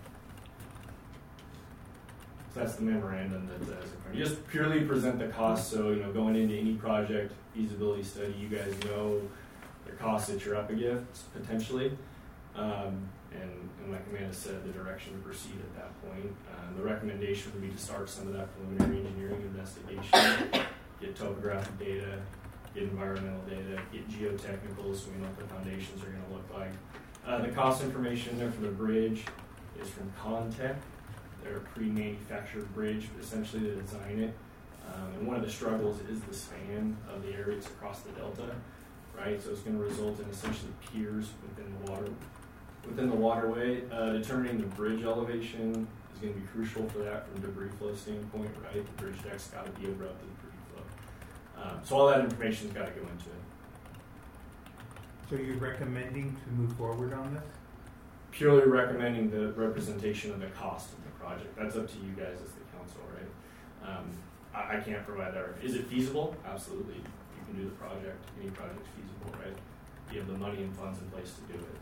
So that's the memorandum that uh, is in front. You just purely present the cost, so you know, going into any project feasibility study, you guys know the costs that you're up against potentially. Um, and, and like Amanda said, the direction to proceed at that point. Um, the recommendation would be to start some of that preliminary engineering investigation, get topographic data, get environmental data, get geotechnical so we know what the foundations are going to look like. Uh, the cost information there for the bridge is from Contech. They're a pre-manufactured bridge, essentially to design it. Um, and one of the struggles is the span of the areas across the delta, right? So it's going to result in essentially piers within the water, within the waterway. Uh, determining the bridge elevation is going to be crucial for that from a debris flow standpoint, right? The bridge deck's got to be above the debris flow. Um, so all that information's got to go into it. So you're recommending to move forward on this? Purely recommending the representation of the cost of the project. That's up to you guys as the council, right? Um, I, I can't provide that. Is it feasible? Absolutely. You can do the project. Any project's feasible, right? You have the money and funds in place to do it.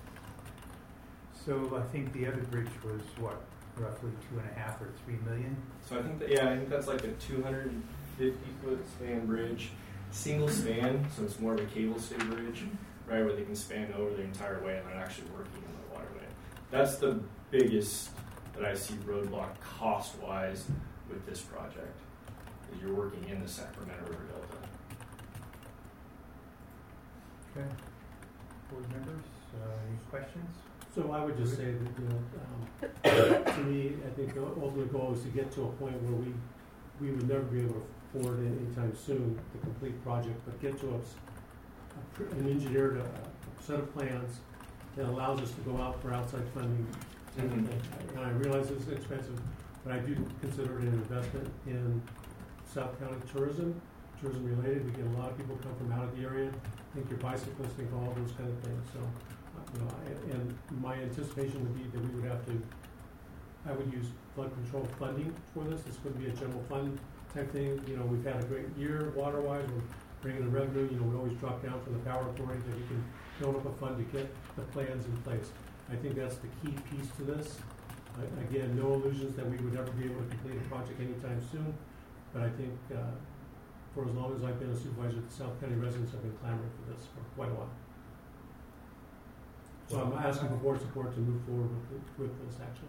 So I think the other bridge was what, roughly two and a half or three million? So I think that, yeah, I think that's like a two hundred fifty foot span bridge, single span, so it's more of a cable stay bridge, right, where they can span over the entire way and not actually working in the waterway. That's the biggest that I see roadblock cost wise with this project, is you're working in the Sacramento River Delta. Okay. Board members, uh, any questions? So I would just say that, you know, um, to me, I think the ultimate goal is to get to a point where we, we would never be able to afford it anytime soon, the complete project, but get to a, a, an engineered uh, set of plans that allows us to go out for outside funding. Mm-hmm. And I realize it's expensive, but I do consider it an investment in South County tourism, tourism related. We get a lot of people come from out of the area, think you're bicyclists, think all those kind of things. So, you know, I, and my anticipation would be that we would have to, I would use flood control funding for this. This would be a general fund type thing. You know, we've had a great year water-wise. We're bringing in revenue. You know, we always drop down from the power authority that we can build up a fund to get the plans in place. I think that's the key piece to this. Uh, again, no illusions that we would ever be able to complete a project anytime soon, but I think uh, for as long as I've been a supervisor, the South County residents have been clamoring for this for quite a while. So I'm asking for board support to move forward with, with this action.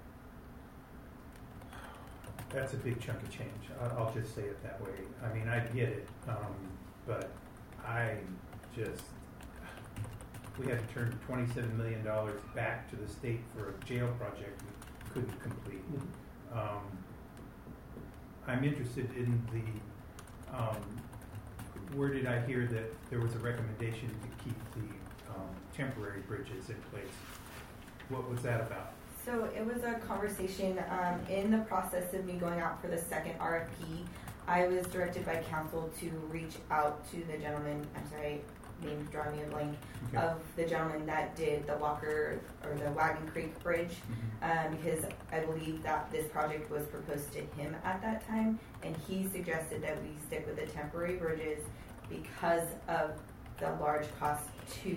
That's a big chunk of change. I- I'll just say it that way. I mean, I get it, um, but I just, we had to turn twenty-seven million dollars back to the state for a jail project we couldn't complete. Um, I'm interested in the, um, where did I hear that there was a recommendation to keep the um, temporary bridges in place? What was that about? So it was a conversation um, in the process of me going out for the second R F P. I was directed by council to reach out to the gentleman, I'm sorry, name drawing me a blank, Okay. of the gentleman that did the Walker or the Wagon Creek Bridge, um, because I believe that this project was proposed to him at that time, and he suggested that we stick with the temporary bridges because of the large cost to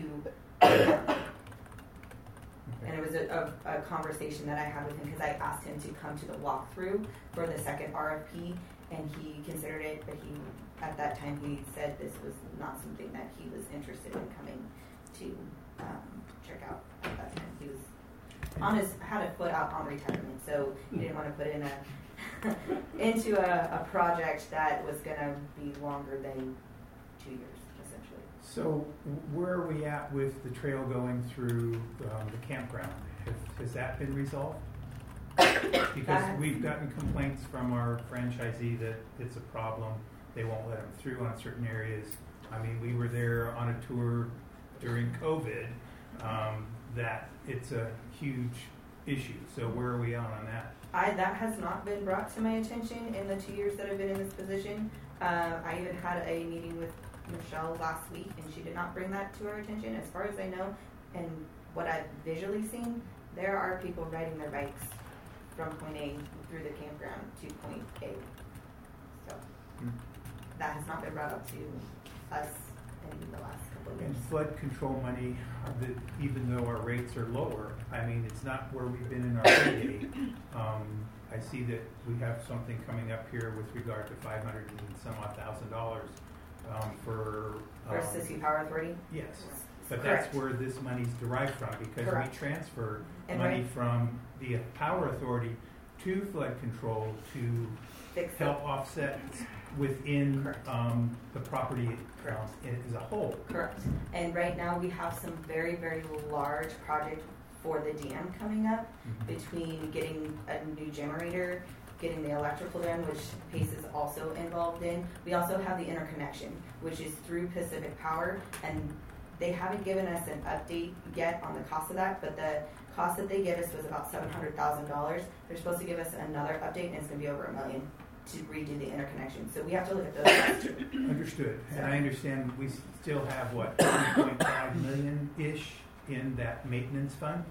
And it was a, a, a conversation that I had with him because I asked him to come to the walkthrough for the second R F P, and he considered it, but he, at that time, he said this was not something that he was interested in coming to um, check out at that time. He was on his, had a foot out on retirement, so he didn't want to put in a into a, a project that was going to be longer than two years. So where are we at with the trail going through um, the campground? Has, has that been resolved? Because we've gotten complaints from our franchisee that it's a problem. They won't let them through on certain areas. I mean, we were there on a tour during COVID, um, that it's a huge issue. So where are we on on that? I, that has not been brought to my attention in the two years that I've been in this position. Um, I even had a meeting with Michelle last week, and she did not bring that to our attention. As far as I know, and what I've visually seen, there are people riding their bikes from point A through the campground to point A. So hmm. that has not been brought up to us in the last couple of years. And flood control money, that even though our rates are lower, I mean, it's not where we've been in our heyday. Um, I see that we have something coming up here with regard to five hundred and some odd thousand dollars. Um, for um, for Mississippi Power Authority? Yes. But Correct. That's where this money's derived from, because Correct. we transfer and money right. from the Power Authority to flood control to Fix help it. offset within um, the property um, as a whole. Correct. And right now we have some very, very large project for the dam coming up, mm-hmm. between getting a new generator, getting the electrical done, which PACE is also involved in. We also have the interconnection, which is through Pacific Power, and they haven't given us an update yet on the cost of that, but the cost that they give us was about seven hundred thousand dollars. They're supposed to give us another update, and it's going to be over a million to redo the interconnection. So we have to look at those. Understood. And I understand we still have, what, three point five million-ish in that maintenance fund?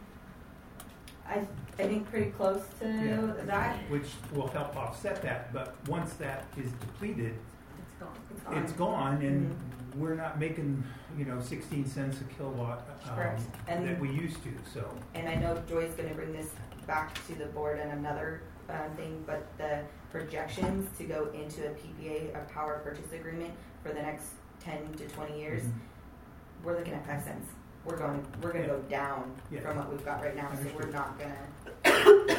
I, I think pretty close to yeah. that. Which will help offset that, but once that is depleted, it's gone. It's gone, it's gone and mm-hmm. we're not making, you know, sixteen cents a kilowatt um, and, that we used to. So. And I know Joy's going to bring this back to the board and another uh, thing, but the projections to go into a P P A, a power purchase agreement, for the next ten to twenty years, mm-hmm. we're looking at five cents. We're going, we're going to yeah. go down yeah. from what we've got right now, Understood. so we're not going to.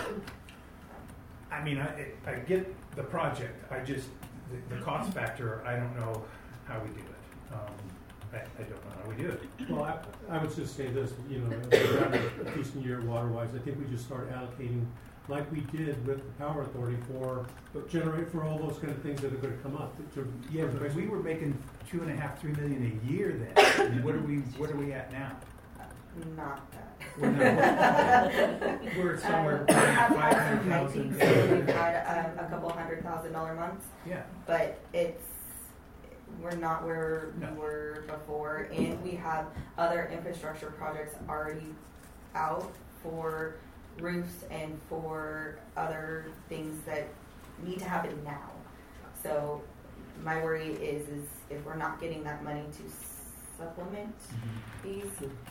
I mean, I, I get the project. I just, the, the cost factor, I don't know how we do it. Um, I, I don't know how we do it. Well, I, I would just say this, you know, we're having a decent year water-wise. I think we just start allocating, like we did with the Power Authority, for generate for all those kind of things that are going to come up. To, yeah, but we were making two and a half, three million a year then. And what are we? What are we at now? Not that. We're, not, we're somewhere um, five hundred thousand. We've had um, a couple hundred thousand dollar months. Yeah. But it's we're not where no. we were before, and we have other infrastructure projects already out for roofs and for other things that need to happen now. So my worry is is if we're not getting that money to supplement mm-hmm. these.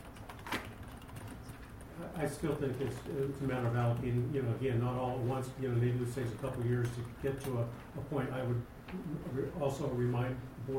I still think it's, it's a matter of allocating, you know, again, not all at once, you know, maybe this takes a couple of years to get to a, a point. I would re- also remind the board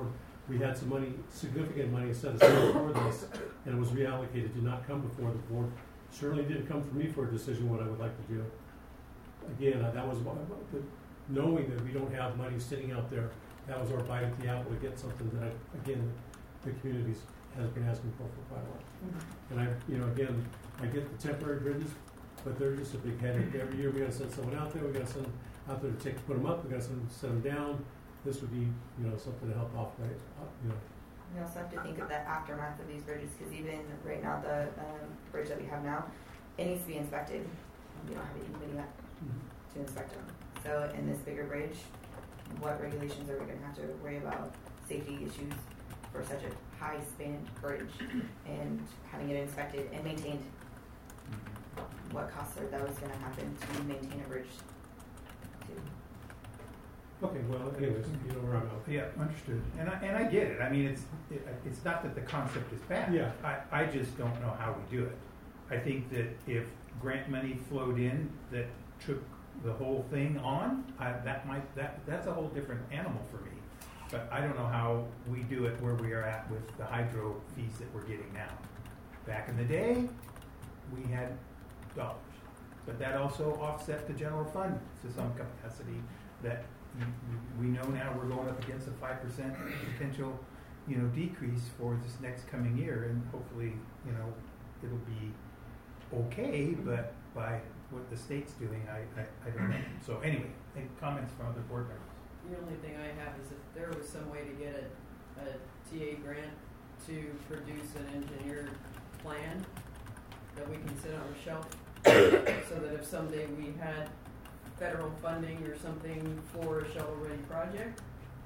we had some money, significant money set aside for this, and it was reallocated, did not come before the board. Certainly didn't come from me for a decision what I would like to do. Again, uh, that was what, the, knowing that we don't have money sitting out there, that was our bite at the apple to get something that, I, again, the communities has been asking for for quite a while. Mm-hmm. And I, you know, again, I get the temporary bridges, but they're just a big headache. Every year we got to send someone out there. We got to send them out there to take put them up. We got to send, send them down. This would be, you know, something to help off, right? Uh, you know. We also have to think of the aftermath of these bridges, because even right now, the um, bridge that we have now, it needs to be inspected. We don't have anybody yet mm-hmm. to inspect them. So in this bigger bridge, what regulations are we going to have to worry about? Safety issues for such a high span bridge and having it inspected and maintained. Mm-hmm. What costs are those going to happen to maintain a bridge? Too? Okay, well, anyways, you know where I'm at. Yeah, understood. And I, and I get it. I mean, it's it, it's not that the concept is bad. Yeah. I, I just don't know how we do it. I think that if grant money flowed in that took the whole thing on, I, that might that that's a whole different animal for me. But I don't know how we do it where we are at with the hydro fees that we're getting now. Back in the day, we had dollars, but that also offset the general fund to some capacity. That we know now we're going up against a five percent potential, you know, decrease for this next coming year, and hopefully, you know, it'll be okay. But by what the state's doing, I I, I don't know. So anyway, any comments from other board members? The only thing I have is if there was some way to get a, a T A grant to produce an engineered plan that we can sit on a shelf, so that if someday we had federal funding or something for a shovel-ready project,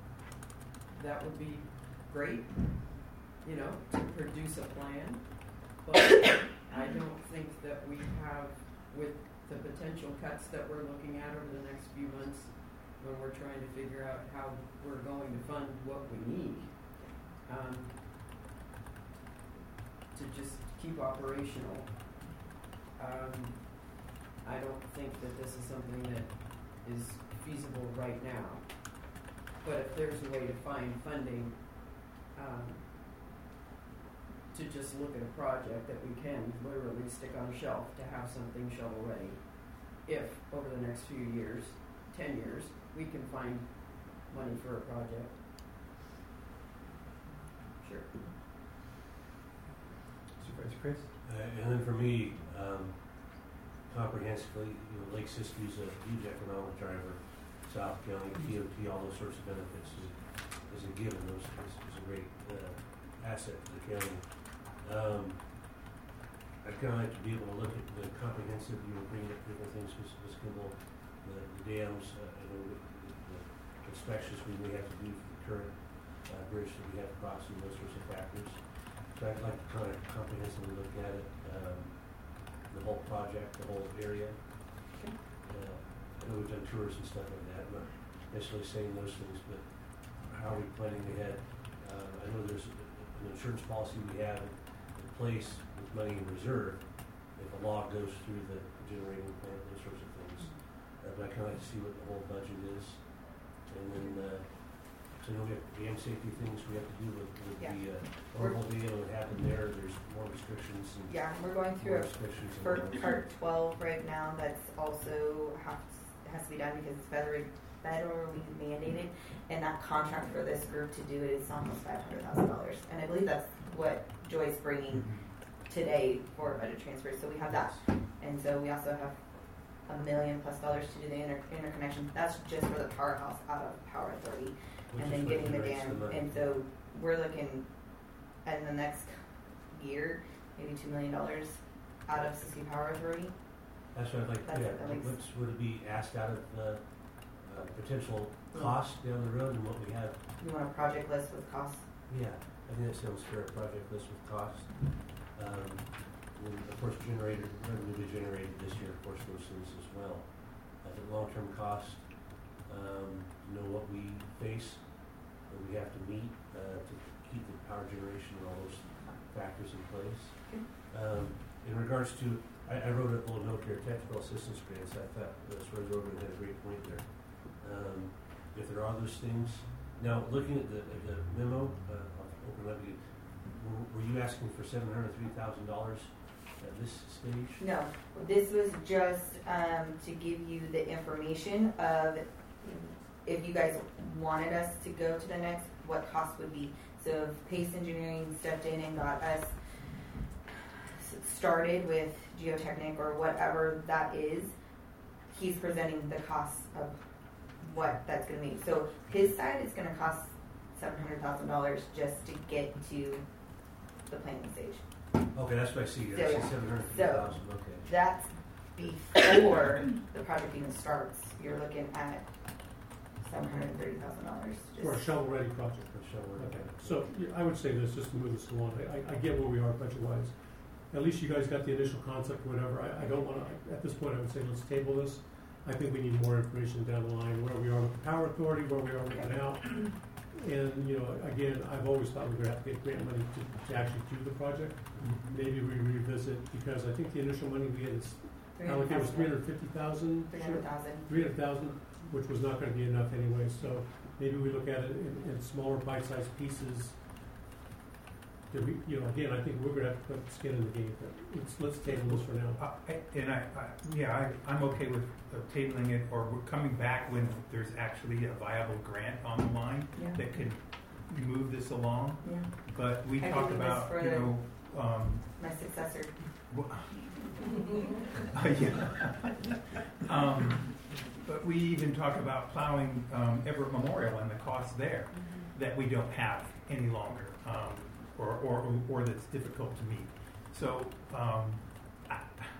that would be great, you know, to produce a plan. But I don't think that we have, with the potential cuts that we're looking at over the next few months, when we're trying to figure out how we're going to fund what we need, um, to just keep operational. Um, I don't think that this is something that is feasible right now. But if there's a way to find funding um, to just look at a project that we can literally stick on a shelf to have something shovel ready, if over the next few years, ten years, we can find money for a project. Sure. Supervisor Chris? Uh, and then for me, um, comprehensively, you know, Lake Siskiyou's a huge economic driver. South County, T O T, all those sorts of benefits is, is a given. Those is, is a great uh, asset to the county. Um, I'd kind of like to be able to look at the comprehensive, you know, bring up different things, Miz Kimball, the, the dams, uh, you know, the, the inspections we may have to do for the current uh, bridge that we have crossing, those sorts of factors. So I'd like to kind of comprehensively look at it, um, the whole project, the whole area. Uh, I know we've done tours and stuff like that. I'm not necessarily saying those things, but how are we planning ahead? Uh, I know there's an insurance policy we have in place with money in reserve if a log goes through the generating plant, those sorts of things. Uh, but I kind of like to see what the whole budget is. And then, uh, so you know, we have dam safety things we have to do with, with yeah. the uh, Orville deal that happened there. There's more restrictions. And yeah, we're going through a for Part twelve right now. That's also has, has to be done because it's federally, federally mandated. And that contract for this group to do it is almost five hundred thousand dollars. And I believe that's what Joy's bringing today for budget transfer. So we have that. And so we also have a million plus dollars to do the inter interconnection. That's just for the powerhouse out of Power Authority. Which and then getting the dam. The and so we're looking at in the next year, maybe two million dollars out of Siskiyou Power Authority. That's what I'd like to yeah, What's, would it be asked out of the uh, potential cost mm-hmm. down the road and what we have? You want a project list with costs? Yeah, I think that sounds fair, a project list with costs. Um, and of course, generated, revenue we generated this year, of course, those things as well. I think long-term cost, um, know what we face, what we have to meet uh, to keep the power generation and all those factors in place. Okay. Um, in regards to, I, I wrote up a little note here, technical assistance grants. I thought uh, Supervisor Overton had a great point there. Um, if there are those things, Now, looking at the, at the memo, uh, I'll open it up again. Were, were you asking for seven hundred three thousand dollars at this stage? No, this was just um, to give you the information of if you guys wanted us to go to the next, what cost would be. So if Pace Engineering stepped in and got us started with geotechnic or whatever that is, he's presenting the cost of what that's going to be. So his side is going to cost seven hundred thousand dollars just to get to the planning stage. Okay, that's what I see. So, I see yeah. seven hundred fifty thousand. So Okay. that's before the project even starts. You're looking at seven hundred thirty thousand dollars. For a shovel-ready project. For shovel-ready. Okay. So yeah, I would say this, just to move this along. I, I get where we are budget-wise. At least you guys got the initial concept, whatever. I, I don't want to, at this point, I would say let's table this. I think we need more information down the line, where we are with the power authority, where we are with it now. And, you know, again, I've always thought we were going to have to get grant money to, to actually do the project. Maybe we revisit, because I think the initial money we had is allocated was three hundred fifty thousand. three hundred thousand. three hundred thousand, which was not going to be enough anyway. So maybe we look at it in, in smaller bite-sized pieces. To re, you know, again, I think we're going to have to put skin in the game. But it's, let's table this for now. Uh, and I, I yeah, I, I'm okay with uh, tabling it, or we're coming back when there's actually a viable grant on the line Yeah. that can move this along. Yeah. But we I talked think this about, for you the- know, um, My successor. uh, yeah. um, but we even talked about plowing um, Everett Memorial and the cost there Mm-hmm. that we don't have any longer. Um, Or, or, or that's difficult to meet. So, um, I,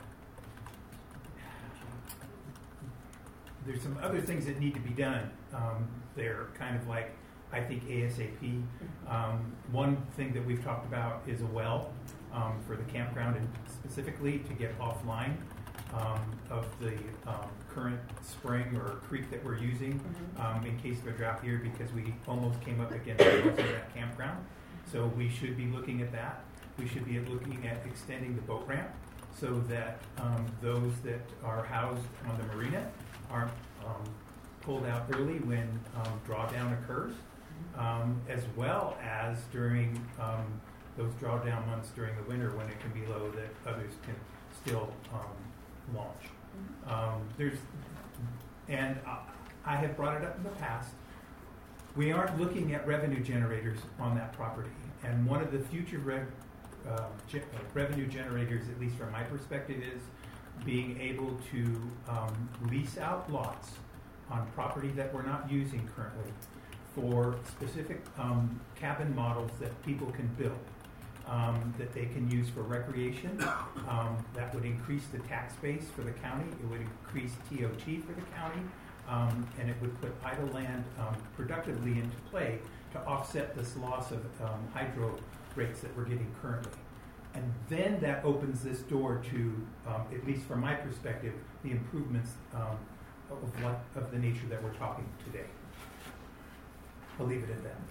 there's some other things that need to be done. Um, they're kind of like, I think, ASAP. Um, one thing that we've talked about is a well um, for the campground, and specifically to get offline um, of the um, current spring or creek that we're using um, in case of a drought year, because we almost came up against that campground. So we should be looking at that. We should be looking at extending the boat ramp so that um, those that are housed on the marina aren't um, pulled out early when um, drawdown occurs, um, as well as during um, those drawdown months during the winter when it can be low, that others can still um, launch. Um, there's, and I, I have brought it up in the past. We aren't looking at revenue generators on that property, and one of the future rev, uh, ge- uh, revenue generators, at least from my perspective, is being able to um, lease out lots on property that we're not using currently for specific um, cabin models that people can build, um, that they can use for recreation. Um, that would increase the tax base for the county. It would increase T O T for the county. Um, and it would put idle land um, productively into play to offset this loss of um, hydro rates that we're getting currently. And then that opens this door to, um, at least from my perspective, the improvements um, of, what, of the nature that we're talking today. I'll leave it at that.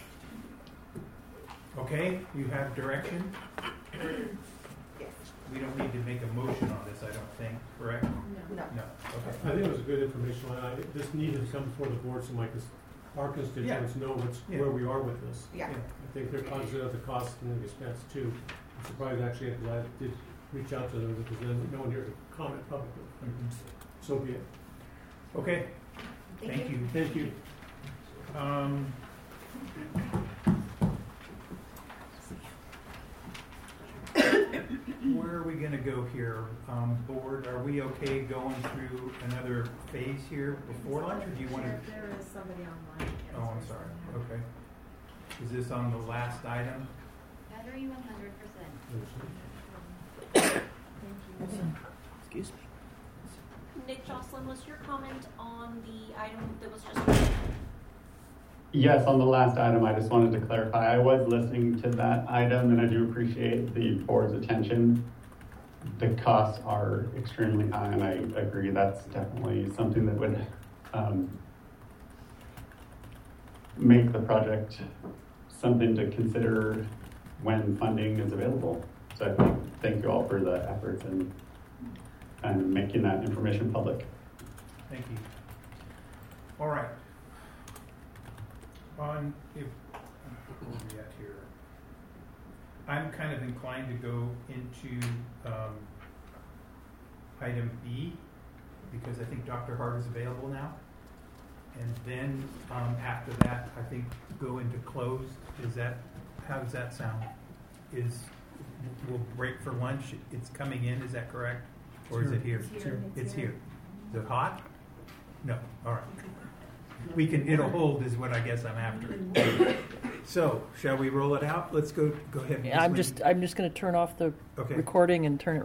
Okay, you have direction? Yes. We don't need to make a motion on this, I don't think, correct? No. No, okay. I think it was a good information line. I, this needed to come before the board so my cons- our constituents know what's, Yeah. where we are with this. Yeah. I think they're cognizant of the cost and the expense too. I'm surprised actually, I'm glad I did reach out to them, because then no one here to comment publicly. So be it. Okay, Thank thank you. you. Thank you. Um, where are we gonna go here? Um, board, are we okay going through another phase here before lunch, or do you wanna? There, there is somebody online. Oh, I'm sorry, okay. Is this on the last item? Battery one hundred percent. Thank you. Excuse me. Nick Jocelyn, was your comment on the item that was just? Yes, on the last item, I just wanted to clarify, I was listening to that item, and I do appreciate the board's attention. The costs are extremely high, and I agree that's definitely something that would um, make the project something to consider when funding is available. So I think, thank you all for the efforts and, and making that information public. Thank you. All right. on, if, where are we at here? I'm kind of inclined to go into um, item B, because I think Doctor Hart is available now. And then um, after that, I think go into closed. Is that, how does that sound? Is, we'll break for lunch. It's coming in, is that correct? Or is it here? It's here. It's here. Is it hot? No, all right. We can, it'll hold is what I guess I'm after. So, shall we roll it out? Let's go, go ahead. I'm just, I'm just gonna turn off the Okay. recording and turn it